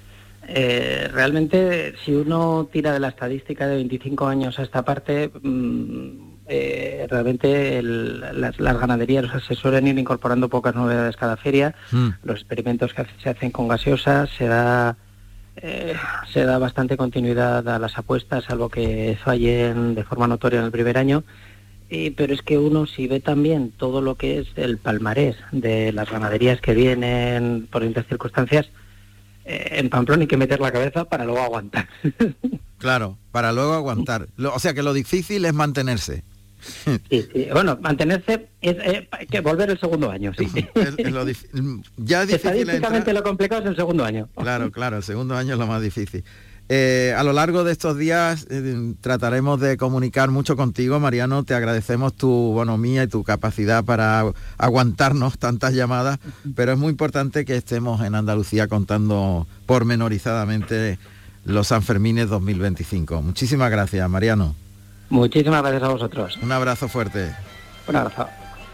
Eh, realmente, si uno tira de la estadística de veinticinco años a esta parte, mmm, eh, realmente el, las, las ganaderías se suelen ir incorporando pocas novedades cada feria. Mm. Los experimentos que se hacen con gaseosas se da, eh, se da bastante continuidad a las apuestas, salvo que fallen de forma notoria en el primer año. Y, pero es que uno, si ve también todo lo que es el palmarés de las ganaderías que vienen por distintas circunstancias, en Pamplona hay que meter la cabeza para luego aguantar. Claro, para luego aguantar. O sea que lo difícil es mantenerse. Sí, sí. Bueno, mantenerse es eh, hay que volver el segundo año, sí. Es, es lo dif- ya es difícil Estadísticamente entrar... lo complicado es el segundo año. Claro, claro, el segundo año es lo más difícil. Eh, a lo largo de estos días eh, trataremos de comunicar mucho contigo, Mariano. Te agradecemos tu bonomía y tu capacidad para aguantarnos tantas llamadas, pero es muy importante que estemos en Andalucía contando pormenorizadamente los Sanfermines dos mil veinticinco. Muchísimas gracias, Mariano. Muchísimas gracias a vosotros. Un abrazo fuerte. Un abrazo.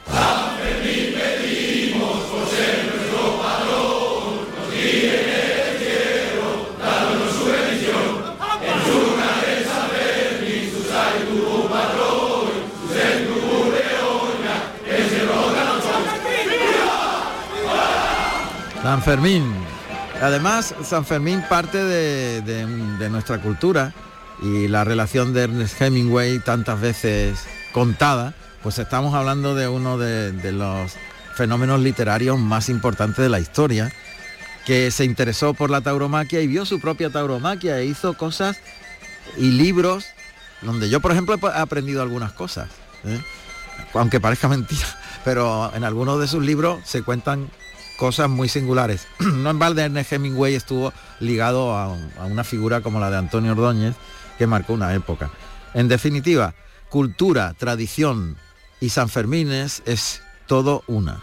San Fermín. Además, San Fermín parte de, de, de nuestra cultura, y la relación de Ernest Hemingway tantas veces contada, pues estamos hablando de uno de, de los fenómenos literarios más importantes de la historia, que se interesó por la tauromaquia y vio su propia tauromaquia e hizo cosas y libros donde yo, por ejemplo, he aprendido algunas cosas, ¿eh? Aunque parezca mentira, pero en algunos de sus libros se cuentan cosas muy singulares. No en balde Ernest Hemingway estuvo ligado a, a una figura como la de Antonio Ordóñez, que marcó una época. En definitiva, cultura, tradición y Sanfermines es todo una.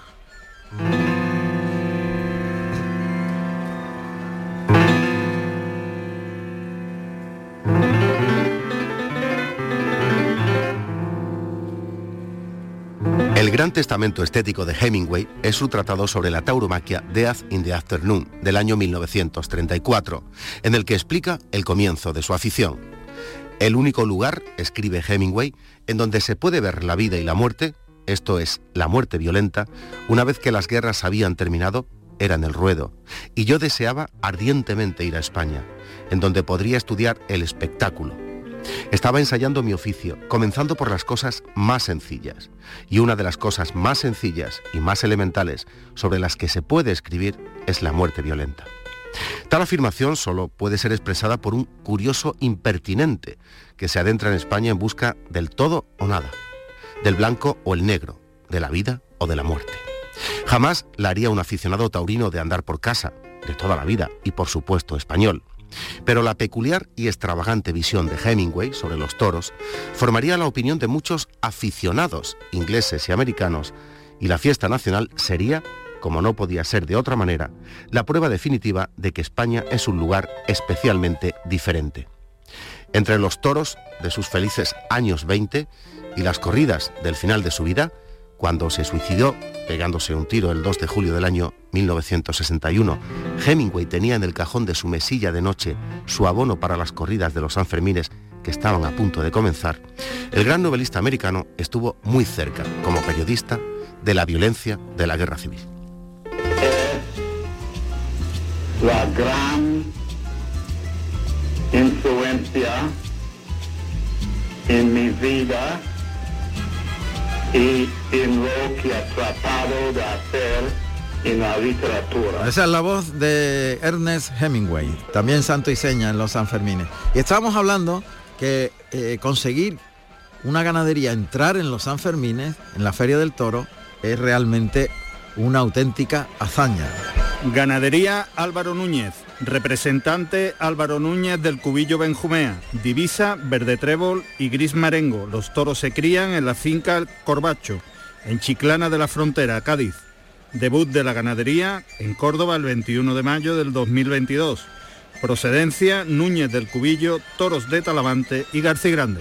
El gran testamento estético de Hemingway es su tratado sobre la tauromaquia Death in the Afternoon, del año mil novecientos treinta y cuatro, en el que explica el comienzo de su afición. El único lugar, escribe Hemingway, en donde se puede ver la vida y la muerte, esto es, la muerte violenta, una vez que las guerras habían terminado, era en el ruedo, y yo deseaba ardientemente ir a España, en donde podría estudiar el espectáculo. Estaba ensayando mi oficio, comenzando por las cosas más sencillas, y una de las cosas más sencillas y más elementales sobre las que se puede escribir es la muerte violenta. Tal afirmación solo puede ser expresada por un curioso impertinente que se adentra en España en busca del todo o nada, del blanco o el negro, de la vida o de la muerte. Jamás la haría un aficionado taurino de andar por casa, de toda la vida, y por supuesto español. Pero la peculiar y extravagante visión de Hemingway sobre los toros formaría la opinión de muchos aficionados ingleses y americanos, y la fiesta nacional sería, como no podía ser de otra manera, la prueba definitiva de que España es un lugar especialmente diferente. Entre los toros de sus felices años veinte y las corridas del final de su vida, cuando se suicidó pegándose un tiro el dos de julio del año mil novecientos sesenta y uno, Hemingway tenía en el cajón de su mesilla de noche su abono para las corridas de los Sanfermines que estaban a punto de comenzar. El gran novelista americano estuvo muy cerca, como periodista, de la violencia de la guerra civil. La gran influencia en mi vida y en lo que ha tratado de hacer en la literatura. Esa es la voz de Ernest Hemingway, también santo y seña en los Sanfermines. Y estábamos hablando que eh, conseguir una ganadería, entrar en los Sanfermines, en la Feria del Toro, es realmente una auténtica hazaña. Ganadería Álvaro Núñez, representante Álvaro Núñez del Cubillo Benjumea, divisa verde trébol y gris marengo. Los toros se crían en la finca Corbacho, en Chiclana de la Frontera, Cádiz. Debut de la ganadería en Córdoba el veintiuno de mayo del dos mil veintidós. Procedencia Núñez del Cubillo, toros de Talavante y Garcigrande.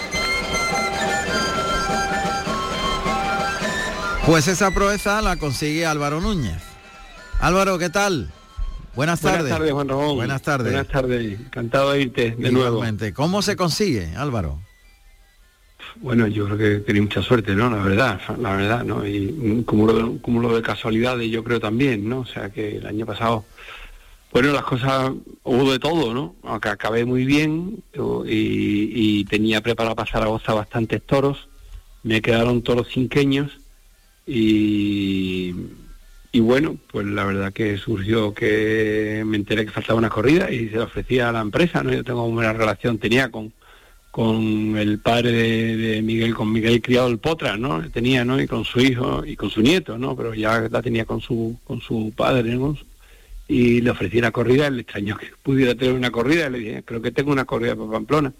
Pues esa proeza la consigue Álvaro Núñez. Álvaro, ¿qué tal? Buenas tardes. Buenas tardes, Juan Ramón. Buenas tardes. Buenas tardes. Encantado de irte de Igualmente. nuevo. ¿Cómo se consigue, Álvaro? Bueno, yo creo que tenía mucha suerte, ¿no? La verdad, la verdad, ¿no? Y un cúmulo de, un cúmulo de casualidades, yo creo también, ¿no? O sea, que el año pasado, bueno, las cosas, hubo de todo, ¿no? Aunque acabé muy bien y, y tenía preparado para Zaragoza bastantes toros, me quedaron toros cinqueños y... Y bueno, pues la verdad que surgió que me enteré que faltaba una corrida y se la ofrecía a la empresa, ¿no? Yo tengo una buena relación, tenía con con el padre de, de Miguel, con Miguel Criado el Potra, ¿no? Tenía, ¿no? Y con su hijo y con su nieto, ¿no? Pero ya la tenía con su con su padre, ¿no? y le ofrecí una corrida, le extrañó que pudiera tener una corrida, le dije, creo que tengo una corrida para Pamplona.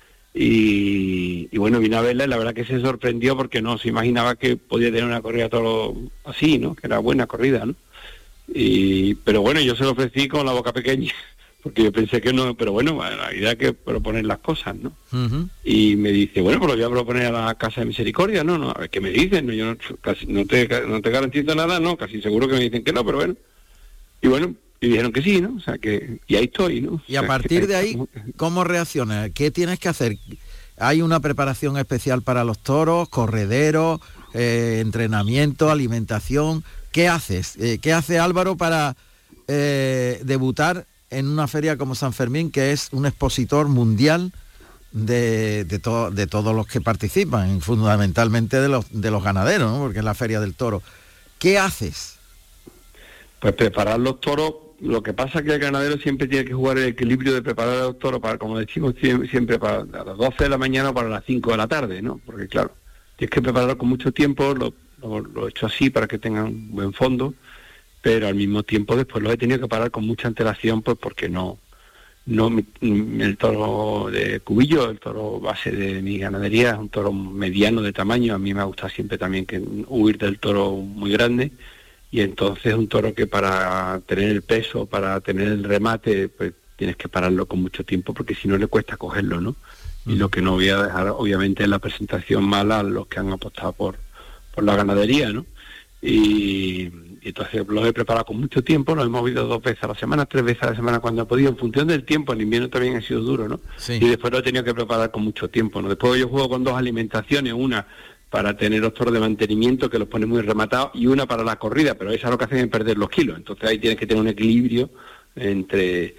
Y, y bueno, vino a verla y la verdad que se sorprendió porque no se imaginaba que podía tener una corrida todo así, ¿no? Que era buena corrida, ¿no? Y, pero bueno, yo se lo ofrecí con la boca pequeña, porque yo pensé que no, pero bueno, la idea es que proponer las cosas, ¿no? Uh-huh. Y me dice, bueno, pues lo voy a proponer a la Casa de Misericordia, ¿no? no a ver, ¿qué me dicen? No, yo no, casi, no, te, no te garantizo nada, no, casi seguro que me dicen que no, pero bueno. Y bueno, y dijeron que sí, ¿no? O sea, que y ahí estoy, ¿no? Y a o sea, partir que, de ahí, ¿cómo reaccionas? ¿Qué tienes que hacer? ¿Hay una preparación especial para los toros, correderos, eh, entrenamiento, alimentación? ¿Qué haces? Eh, ¿Qué hace Álvaro para eh, debutar en una feria como San Fermín, que es un expositor mundial de, de, to, de todos los que participan, fundamentalmente de los, de los ganaderos, ¿no? Porque es la Feria del Toro? ¿Qué haces? Pues preparar los toros. Lo que pasa es que el ganadero siempre tiene que jugar el equilibrio de preparar a los toros para, como decimos siempre, para las doce de la mañana o para las cinco de la tarde, ¿no? Porque claro, tienes que prepararlo con mucho tiempo, lo, lo, lo he hecho así para que tengan buen fondo, pero al mismo tiempo después lo he tenido que parar con mucha antelación, pues porque no, no el toro de cubillo, el toro base de mi ganadería, es un toro mediano de tamaño. A mí me gusta siempre también que huir del toro muy grande. Y entonces un toro que para tener el peso, para tener el remate, pues tienes que pararlo con mucho tiempo, porque si no le cuesta cogerlo, ¿no? Y lo que no voy a dejar, obviamente, es la presentación mala a los que han apostado por, por la ganadería, ¿no? Y, y entonces los he preparado con mucho tiempo, los hemos movido dos veces a la semana, tres veces a la semana cuando he podido, en función del tiempo. El invierno también ha sido duro, ¿no? Sí. Y después lo he tenido que preparar con mucho tiempo, ¿no? Después yo juego con dos alimentaciones, una para tener los toros de mantenimiento, que los pone muy rematados, y una para la corrida, pero esa es lo que hacen es perder los kilos. Entonces ahí tienes que tener un equilibrio entre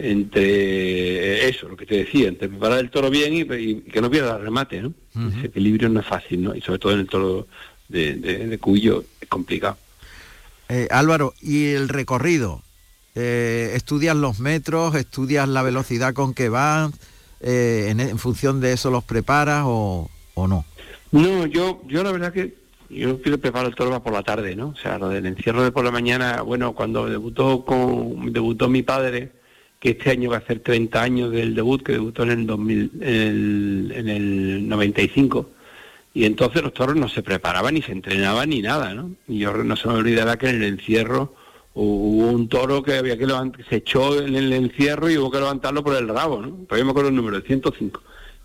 entre eso, lo que te decía, entre preparar el toro bien y, y que no pierda el remate, ¿no? Uh-huh. Ese equilibrio no es fácil, ¿no? Y sobre todo en el toro de, de, de cubillo es complicado. Eh, Álvaro, ¿y el recorrido? Eh, ¿Estudias los metros, estudias la velocidad con que vas? Eh, en, en función de eso los preparas o, o no? No, yo yo la verdad que yo quiero preparar el toro por la tarde, ¿no? O sea, lo del encierro de por la mañana, bueno, cuando debutó con debutó mi padre, que este año va a hacer treinta años del debut, que debutó en el dos mil, en el, en el noventa y cinco, y entonces los toros no se preparaban ni se entrenaban ni nada, ¿no? Y yo no se me olvidará que en el encierro hubo un toro que había que levantar, se echó en el encierro y hubo que levantarlo por el rabo, ¿no? Todavía me acuerdo el número, el ciento cinco.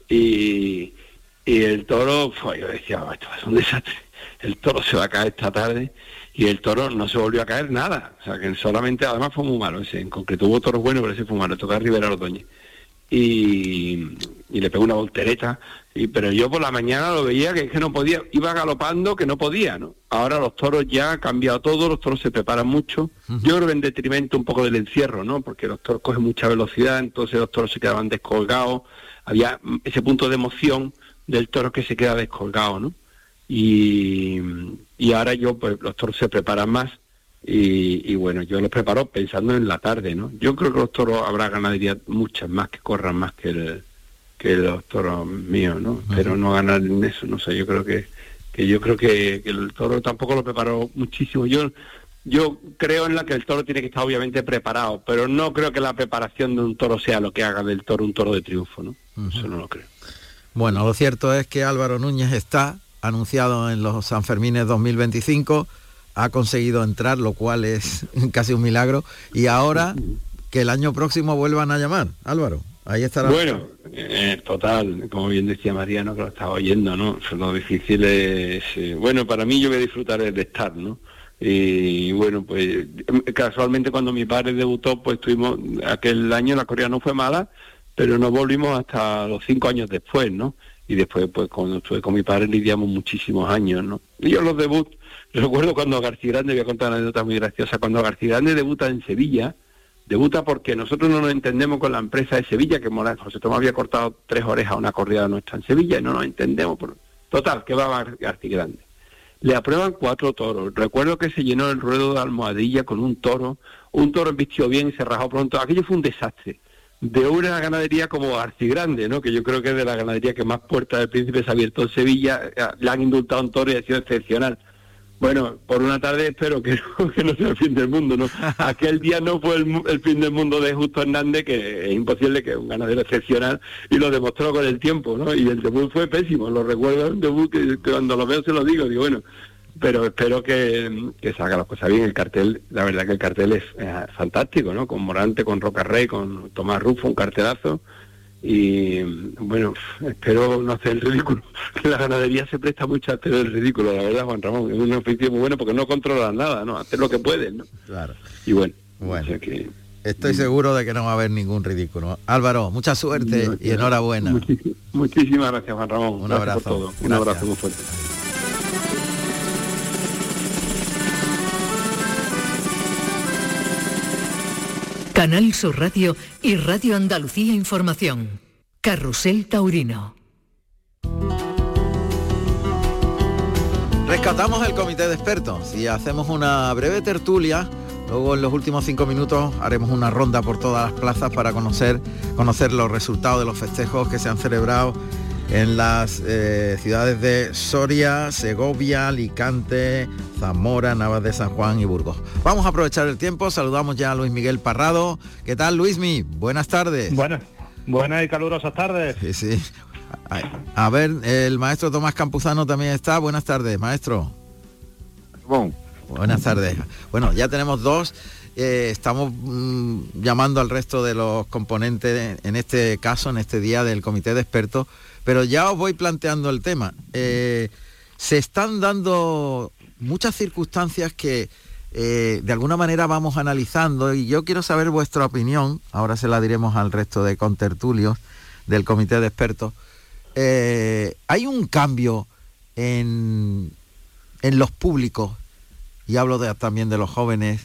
Y Y el toro, pues yo decía, oh, esto es un desastre, el toro se va a caer esta tarde, y el toro no se volvió a caer nada, o sea que solamente, además fue muy malo ese, en concreto hubo toros buenos, pero ese fue malo, tocó a Rivera Ordóñez, y, y le pegó una voltereta, y, pero yo por la mañana lo veía que es que no podía, iba galopando que no podía, ¿no? Ahora los toros ya ha cambiado todo, los toros se preparan mucho, uh-huh. Yo creo que en detrimento un poco del encierro, ¿no? Porque los toros cogen mucha velocidad, entonces los toros se quedaban descolgados, había ese punto de emoción del toro que se queda descolgado, ¿no? Y, y ahora yo, pues los toros se preparan más y, y bueno, yo los preparo pensando en la tarde, ¿no? Yo creo que los toros habrá ganadería muchas más que corran más que el, que los toros míos, ¿no? Uh-huh. Pero no ganar en eso, no sé, yo creo que, que yo creo que, que el toro tampoco lo preparo muchísimo. Yo yo creo en la que el toro tiene que estar obviamente preparado, pero no creo que la preparación de un toro sea lo que haga del toro un toro de triunfo, ¿no? Uh-huh. Eso no lo creo. Bueno, lo cierto es que Álvaro Núñez está anunciado en los Sanfermines dos mil veinticinco, ha conseguido entrar, lo cual es casi un milagro, y ahora que el año próximo vuelvan a llamar, Álvaro, ahí estará. Bueno, eh, total, como bien decía Mariano, que lo estaba oyendo, ¿no? Lo difícil es, eh, bueno, para mí yo voy a disfrutar de estar, ¿no? Y bueno, pues casualmente cuando mi padre debutó, pues tuvimos, aquel año la corrida no fue mala, pero nos volvimos hasta los cinco años después, ¿no? Y después, pues cuando estuve con mi padre lidiamos muchísimos años, ¿no? Y yo los debuts, recuerdo cuando García Grande, voy a contar una anécdota muy graciosa, cuando García Grande debuta en Sevilla, debuta porque nosotros no nos entendemos con la empresa de Sevilla, que Morán José Tomás había cortado tres orejas a una corrida nuestra en Sevilla y no nos entendemos. Por... Total, que va García Grande. Le aprueban cuatro toros. Recuerdo que se llenó el ruedo de Almohadilla con un toro, un toro vistió bien y se rajó pronto. Aquello fue un desastre. De una ganadería como García Grande, ¿no? Que yo creo que es de la ganadería que más puertas del Príncipe se ha abierto en Sevilla, le han indultado un toro y ha sido excepcional. Bueno, por una tarde espero que no, que no sea el fin del mundo, ¿no? Aquel día no fue el, el fin del mundo de Justo Hernández, que es imposible, que es un ganadero excepcional, y lo demostró con el tiempo, ¿no? Y el debut fue pésimo, lo recuerdo, el debut que, que cuando lo veo se lo digo, digo, bueno, pero espero que, que se haga las cosas bien. El cartel, la verdad que el cartel es eh, fantástico, ¿no? Con Morante, con Rocarrey, con Tomás Rufo, un cartelazo. Y bueno, espero no hacer el ridículo, que la ganadería se presta mucho a hacer el ridículo, la verdad, Juan Ramón, es un oficio muy bueno porque no controlan nada, ¿no? Hacer lo que pueden, ¿no? Claro. Y bueno, bueno. O sea que, estoy seguro de que no va a haber ningún ridículo. Álvaro, mucha suerte no, y enhorabuena. Muchísimas, muchísimas gracias, Juan Ramón. Un gracias abrazo. Por todo. Un Gracias. abrazo muy fuerte. Canal Sur Radio y Radio Andalucía Información. Carrusel Taurino. Rescatamos el comité de expertos y hacemos una breve tertulia. Luego en los últimos cinco minutos haremos una ronda por todas las plazas para conocer, conocer los resultados de los festejos que se han celebrado en las eh, ciudades de Soria, Segovia, Alicante, Zamora, Navas de San Juan y Burgos. Vamos a aprovechar el tiempo, saludamos ya a Luis Miguel Parrado. ¿Qué tal, Luismi? Buenas tardes. Buenas, buenas y calurosas tardes. Sí, sí. A, a ver, el maestro Tomás Campuzano también está. Buenas tardes, maestro. Bon. Buenas tardes. Bueno, ya tenemos dos. Eh, estamos mmm, llamando al resto de los componentes, en este caso, en este día del comité de expertos, pero ya os voy planteando el tema. Eh, se están dando muchas circunstancias que eh, de alguna manera vamos analizando y yo quiero saber vuestra opinión, ahora se la diremos al resto de contertulios del comité de expertos. Eh, hay un cambio en, en los públicos, y hablo de, también de los jóvenes,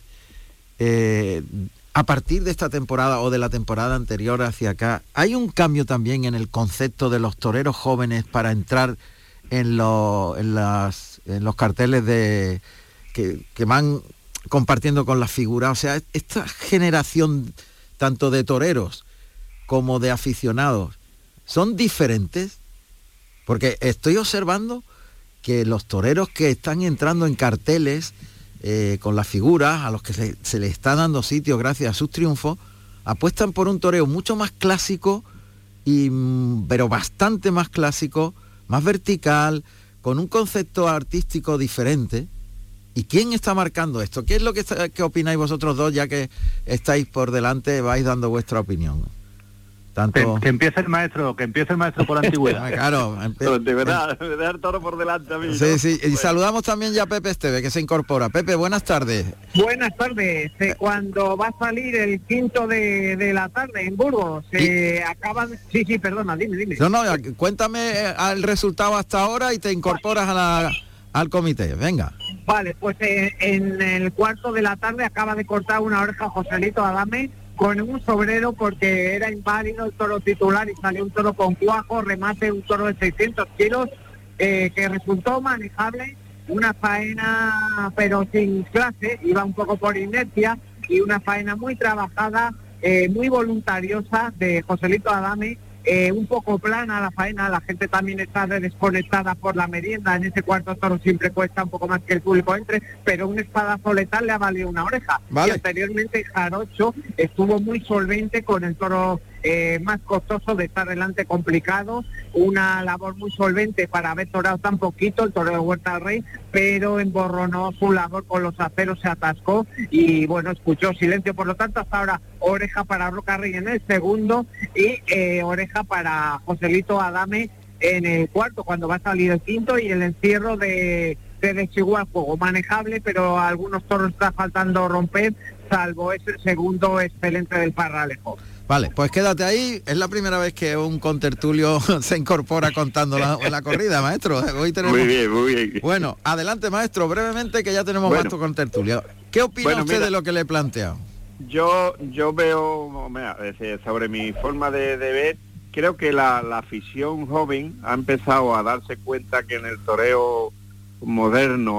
eh, a partir de esta temporada o de la temporada anterior hacia acá, hay un cambio también en el concepto de los toreros jóvenes para entrar en, lo, en, las, en los carteles de que, que van compartiendo con las figuras. O sea, esta generación tanto de toreros como de aficionados son diferentes, porque estoy observando que los toreros que están entrando en carteles Eh, con las figuras a los que se, se les está dando sitio gracias a sus triunfos, apuestan por un toreo mucho más clásico, y, pero bastante más clásico, más vertical, con un concepto artístico diferente. ¿Y quién está marcando esto? ¿Qué es lo que, está, que opináis vosotros dos, ya que estáis por delante, vais dando vuestra opinión? Tanto... Que, que empiece el maestro, que empiece el maestro por antigüedad. Claro, empe... de verdad, de dar toro por delante a mí. Sí, ¿no? sí, y bueno, saludamos también ya a Pepe Esteve, que se incorpora. Pepe, buenas tardes. Buenas tardes. Eh, cuando va a salir el quinto de, de la tarde en Burgos, se eh, acaba de... Sí, sí, perdona, dime, dime. No, no, cuéntame el resultado hasta ahora y te incorporas a la, al comité. Venga. Vale, pues eh, en el cuarto de la tarde acaba de cortar una oreja Joselito Adame con un sobrero porque era inválido el toro titular y salió un toro con cuajo, remate, un toro de seiscientos kilos, eh, que resultó manejable, una faena pero sin clase, iba un poco por inercia, y una faena muy trabajada, eh, muy voluntariosa de Joselito Adame, eh, un poco plana la faena, la gente también está desconectada por la merienda, en ese cuarto toro siempre cuesta un poco más que el público entre, pero un espadazo letal le ha valido una oreja. Vale. Y anteriormente Jarocho estuvo muy solvente con el toro eh, más costoso de estar delante, complicado, una labor muy solvente para haber torado tan poquito, el toro de Huerta del Rey, pero emborronó su labor con los aceros, se atascó y bueno, escuchó silencio. Por lo tanto, hasta ahora oreja para Rocarrey en el segundo y eh, oreja para Joselito Adame en el cuarto, cuando va a salir el quinto, y el encierro de, de Desigual Juego, manejable, pero a algunos toros está faltando romper, salvo ese segundo excelente del Parralejo. Vale, pues quédate ahí. Es la primera vez que un contertulio se incorpora contando la, la corrida, maestro. Hoy tenemos... Muy bien, muy bien. Bueno, adelante, maestro, brevemente, que ya tenemos bueno, más contertulio. ¿Qué opina bueno, usted mira, de lo que le he planteado? Yo yo veo, mira, sobre mi forma de, de ver, creo que la, la afición joven ha empezado a darse cuenta que en el toreo moderno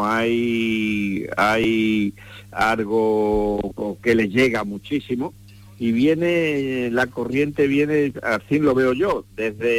hay, hay algo que les llega muchísimo, y viene, la corriente viene, así lo veo yo, desde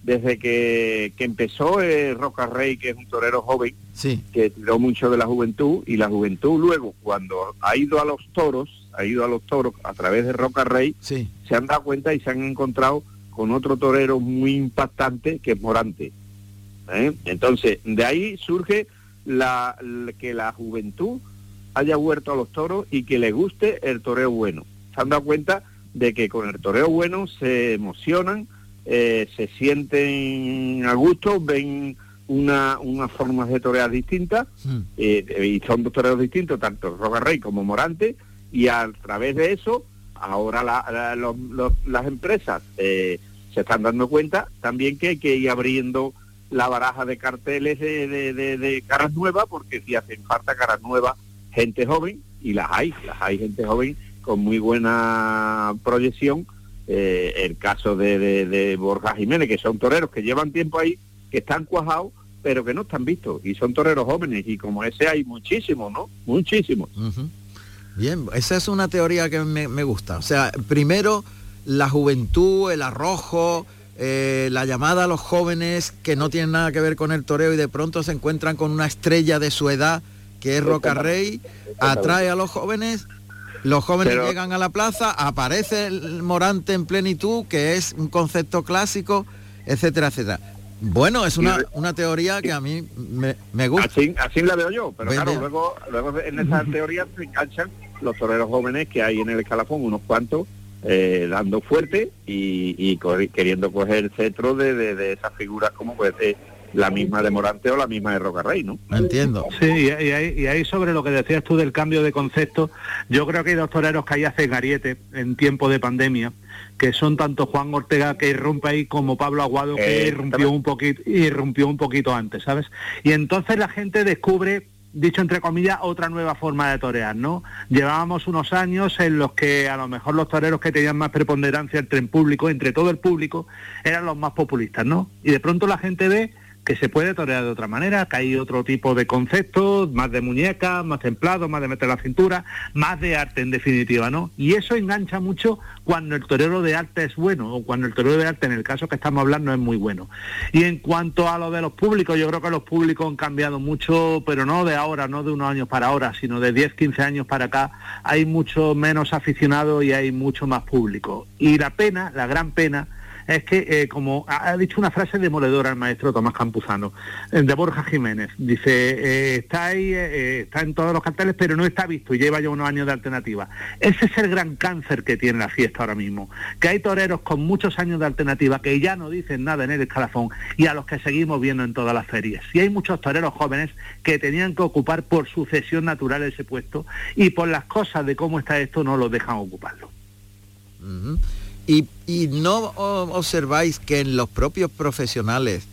desde que, que empezó eh, Roca Rey, que es un torero joven, sí, que tiró mucho de la juventud, y la juventud luego, cuando ha ido a los toros, ha ido a los toros a través de Roca Rey, sí, se han dado cuenta y se han encontrado con otro torero muy impactante, que es Morante. ¿Eh? Entonces, de ahí surge la, la, que la juventud haya vuelto a los toros y que le guste el toreo bueno. Se han dado cuenta de que con el toreo bueno se emocionan, eh, se sienten a gusto, ven una unas formas de torear distintas, mm. eh, y son dos toreros distintos, tanto Roca Rey como Morante, y a través de eso, ahora la, la, los, los, las empresas eh, se están dando cuenta también que hay que ir abriendo la baraja de carteles de, de, de, de caras nuevas, porque si hacen falta caras nuevas, gente joven, y las hay, las hay gente joven con muy buena proyección, eh, el caso de, de, de Borja Jiménez, que son toreros que llevan tiempo ahí, que están cuajados, pero que no están vistos, y son toreros jóvenes, y como ese hay muchísimos, ¿no? Muchísimos. Uh-huh. Bien, esa es una teoría que me, me gusta. O sea, primero, la juventud, el arrojo, eh, la llamada a los jóvenes que no tienen nada que ver con el toreo y de pronto se encuentran con una estrella de su edad, que es Roca Rey, atrae a los jóvenes, los jóvenes Pero... llegan a la plaza, aparece el Morante en plenitud, que es un concepto clásico, etcétera, etcétera. Bueno, es una, una teoría que a mí me, me gusta. Así, así la veo yo, pero Bien, claro, bien. luego luego en esa teoría se enganchan los toreros jóvenes que hay en el escalafón, unos cuantos, eh, dando fuerte y, y co- queriendo coger el cetro de, de, de esas figuras como puede ser la misma de Morante o la misma de Roca Rey, ¿no? Entiendo. Sí, y, y, ahí, y ahí sobre lo que decías tú del cambio de concepto, yo creo que hay dos toreros que ahí hacen ariete en tiempo de pandemia, que son tanto Juan Ortega, que irrumpe ahí, como Pablo Aguado, que Eh, irrumpió un poquito, irrumpió un poquito antes, ¿sabes? Y entonces la gente descubre, dicho entre comillas, otra nueva forma de torear, ¿no? Llevábamos unos años en los que a lo mejor los toreros que tenían más preponderancia entre el público, entre todo el público, eran los más populistas, ¿no? Y de pronto la gente ve que se puede torear de otra manera, que hay otro tipo de conceptos, más de muñeca, más templado, más de meter la cintura, más de arte en definitiva, ¿no? Y eso engancha mucho cuando el torero de arte es bueno, o cuando el torero de arte, en el caso que estamos hablando, es muy bueno. Y en cuanto a lo de los públicos, yo creo que los públicos han cambiado mucho, pero no de ahora, no de unos años para ahora, sino de diez, quince años para acá, hay mucho menos aficionados y hay mucho más público. Y la pena, la gran pena, es que, eh, como ha dicho una frase demoledora el maestro Tomás Campuzano, eh, de Borja Jiménez, dice, eh, está ahí, eh, está en todos los carteles, pero no está visto y lleva ya unos años de alternativa. Ese es el gran cáncer que tiene la fiesta ahora mismo, que hay toreros con muchos años de alternativa que ya no dicen nada en el escalafón y a los que seguimos viendo en todas las ferias. Y hay muchos toreros jóvenes que tenían que ocupar por sucesión natural ese puesto y por las cosas de cómo está esto no los dejan ocuparlo. Uh-huh. Y, y no o, observáis que en los propios profesionales,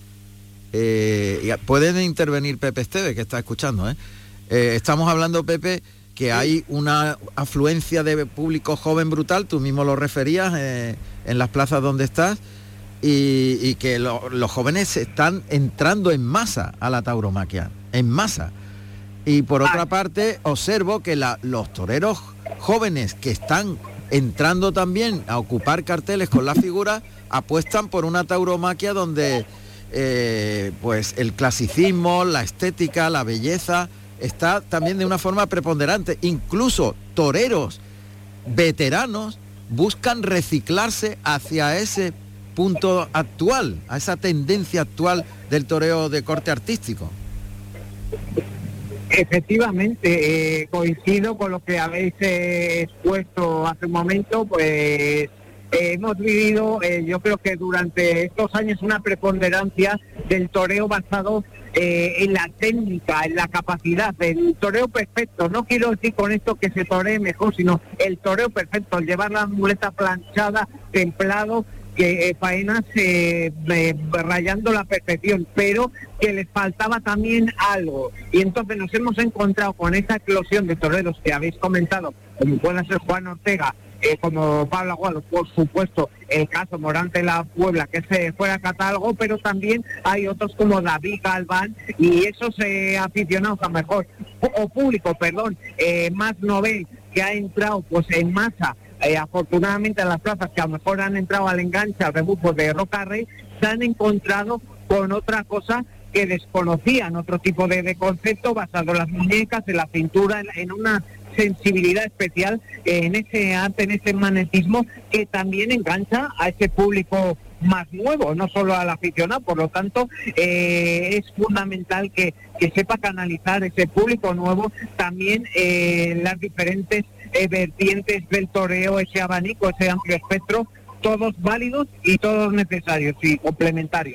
eh, pueden intervenir Pepe Esteve, que está escuchando, ¿eh? Eh, estamos hablando, Pepe, que hay una afluencia de público joven brutal, tú mismo lo referías, eh, en las plazas donde estás, y, y que lo, los jóvenes están entrando en masa a la tauromaquia, en masa. Y por otra parte, observo que la, los toreros jóvenes que están entrando también a ocupar carteles con la figura, apuestan por una tauromaquia donde eh, pues el clasicismo, la estética, la belleza está también de una forma preponderante. Incluso toreros veteranos buscan reciclarse hacia ese punto actual, a esa tendencia actual del toreo de corte artístico. Efectivamente, eh, coincido con lo que habéis eh, expuesto hace un momento, pues eh, hemos vivido, eh, yo creo que durante estos años, una preponderancia del toreo basado eh, en la técnica, en la capacidad, del toreo perfecto. No quiero decir con esto que se toree mejor, sino el toreo perfecto, el llevar la muleta planchada, templado, que eh, faenas eh, eh, rayando la perfección, pero que les faltaba también algo. Y entonces nos hemos encontrado con esa eclosión de toreros que habéis comentado, como puede ser Juan Ortega, eh, como Pablo Aguado, por supuesto, el caso Morante La Puebla, que se fuera a catálogo, pero también hay otros como David Galván y esos eh, aficionados a mejor, o público, perdón, eh, más novel, que ha entrado pues en masa, Eh, afortunadamente, a las plazas que a lo mejor han entrado al enganche, al rebufo de Roca Rey, se han encontrado con otra cosa que desconocían, otro tipo de, de concepto basado en las muñecas, en la cintura, en, en una sensibilidad especial, eh, en ese arte, en ese magnetismo que también engancha a ese público más nuevo, no solo al aficionado. Por lo tanto, eh, es fundamental que, que sepa canalizar ese público nuevo también eh, las diferentes eh, vertientes del toreo, ese abanico, ese amplio espectro, todos válidos y todos necesarios y complementarios.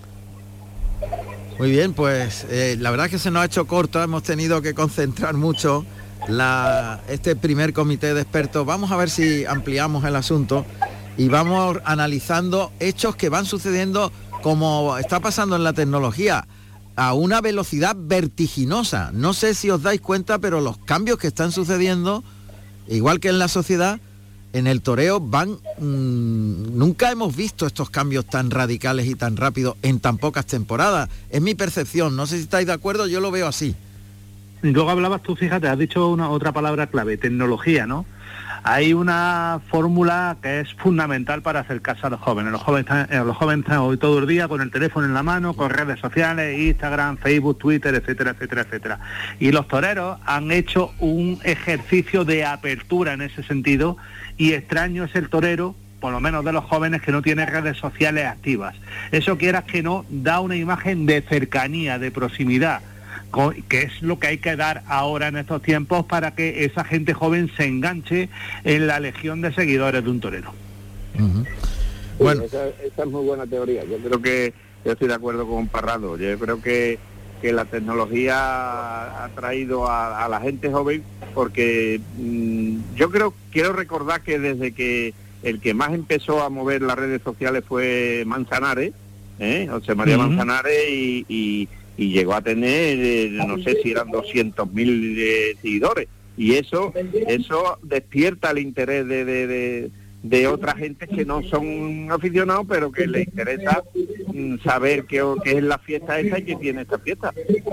Muy bien, pues eh, la verdad es que se nos ha hecho corto, hemos tenido que concentrar mucho la, este primer comité de expertos. Vamos a ver si ampliamos el asunto y vamos analizando hechos que van sucediendo, como está pasando en la tecnología, a una velocidad vertiginosa. No sé si os dais cuenta, pero los cambios que están sucediendo, igual que en la sociedad, en el toreo van... Mmm, nunca hemos visto estos cambios tan radicales y tan rápidos en tan pocas temporadas. Es mi percepción, no sé si estáis de acuerdo, yo lo veo así. Luego hablabas tú, fíjate, has dicho una otra palabra clave, tecnología, ¿no? Hay una fórmula que es fundamental para acercarse a los jóvenes. Los jóvenes están, los jóvenes están hoy todo el día con el teléfono en la mano, con redes sociales, Instagram, Facebook, Twitter, etcétera, etcétera, etcétera. Y los toreros han hecho un ejercicio de apertura en ese sentido, y extraño es el torero, por lo menos de los jóvenes, que no tiene redes sociales activas. Eso, quieras que no, da una imagen de cercanía, de proximidad, que es lo que hay que dar ahora en estos tiempos para que esa gente joven se enganche en la legión de seguidores de un torero. Uh-huh. Bueno, sí, esa, esa es muy buena teoría. Yo creo que yo estoy de acuerdo con Parrado. Yo creo que, que la tecnología ha traído a, a la gente joven, porque mmm, yo creo quiero recordar que desde que el que más empezó a mover las redes sociales fue Manzanares, ¿eh? José María uh-huh. Manzanares, y, y y llegó a tener, eh, no sé si eran doscientos mil eh, seguidores, y eso eso despierta el interés de, de, de, de otra gente que no son aficionados, pero que les interesa mm, saber qué, qué es la fiesta esa y qué tiene esta fiesta.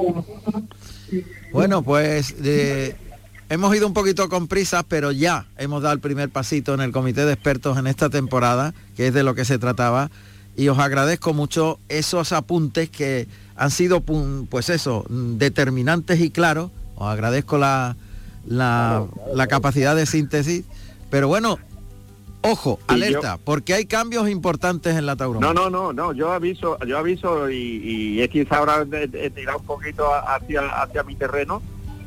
Bueno, pues eh, hemos ido un poquito con prisas, pero ya hemos dado el primer pasito en el comité de expertos en esta temporada, que es de lo que se trataba, y os agradezco mucho esos apuntes que han sido, pues eso, determinantes y claros. Os agradezco la, la, la capacidad de síntesis, pero bueno, ojo, alerta, yo, porque hay cambios importantes en la tauromaquia. No, no, no, no, yo aviso, yo aviso y, y es quizá ahora he tirado un poquito hacia, hacia mi terreno.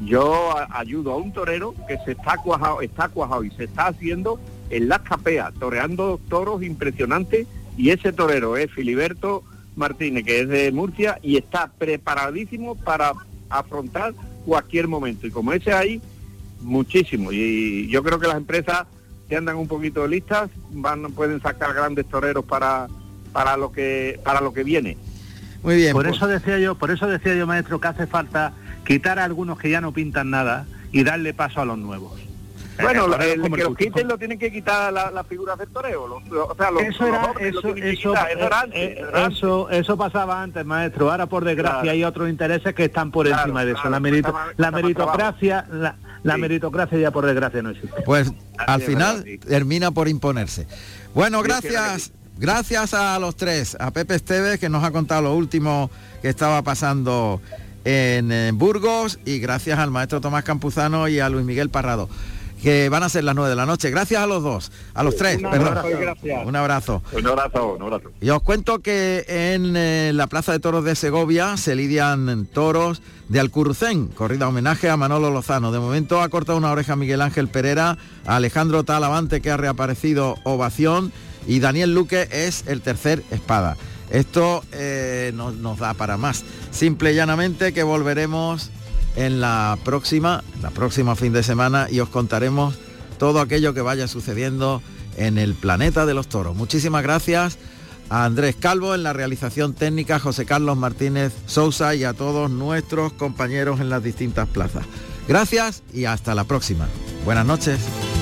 Yo a, ayudo a un torero que se está cuajado, está cuajado y se está haciendo en las capeas, toreando toros impresionantes, y ese torero es Filiberto Martínez, que es de Murcia, y está preparadísimo para afrontar cualquier momento. Y como ese hay muchísimo, y yo creo que las empresas que andan un poquito listas van pueden sacar grandes toreros para para lo que para lo que viene. Muy bien. Por pues. eso decía yo, por eso decía yo, maestro, que hace falta quitar a algunos que ya no pintan nada y darle paso a los nuevos. Bueno, el, el que los quiten lo tienen que quitar las la figuras del toreo, los, o sea, los, eso era, los eso, eso, eso, era antes, eh, era antes. eso, eso pasaba antes, maestro. Ahora, por desgracia, claro, hay otros intereses que están por claro, encima de eso. Claro, la, merito, está más, la meritocracia, la, la sí. meritocracia ya por desgracia no existe. Pues al final sí. termina por imponerse. Bueno, gracias, gracias a los tres, a Pepe Esteves, que nos ha contado lo último que estaba pasando en, en Burgos, y gracias al maestro Tomás Campuzano y a Luis Miguel Parrado, que van a ser las nueve de la noche. Gracias a los dos, a los tres, un perdón. Abrazo, gracias. Un abrazo. Un abrazo, un abrazo. Y os cuento que en eh, la Plaza de Toros de Segovia se lidian toros de Alcurcén, corrida homenaje a Manolo Lozano. De momento ha cortado una oreja Miguel Ángel Pereira, a Alejandro Talavante, que ha reaparecido, ovación, y Daniel Luque es el tercer espada. Esto eh, no, nos da para más. Simple y llanamente que volveremos en la próxima, la próxima fin de semana, y os contaremos todo aquello que vaya sucediendo en el planeta de los toros. Muchísimas gracias a Andrés Calvo en la realización técnica, José Carlos Martínez Sousa, y a todos nuestros compañeros en las distintas plazas. Gracias y hasta la próxima. Buenas noches.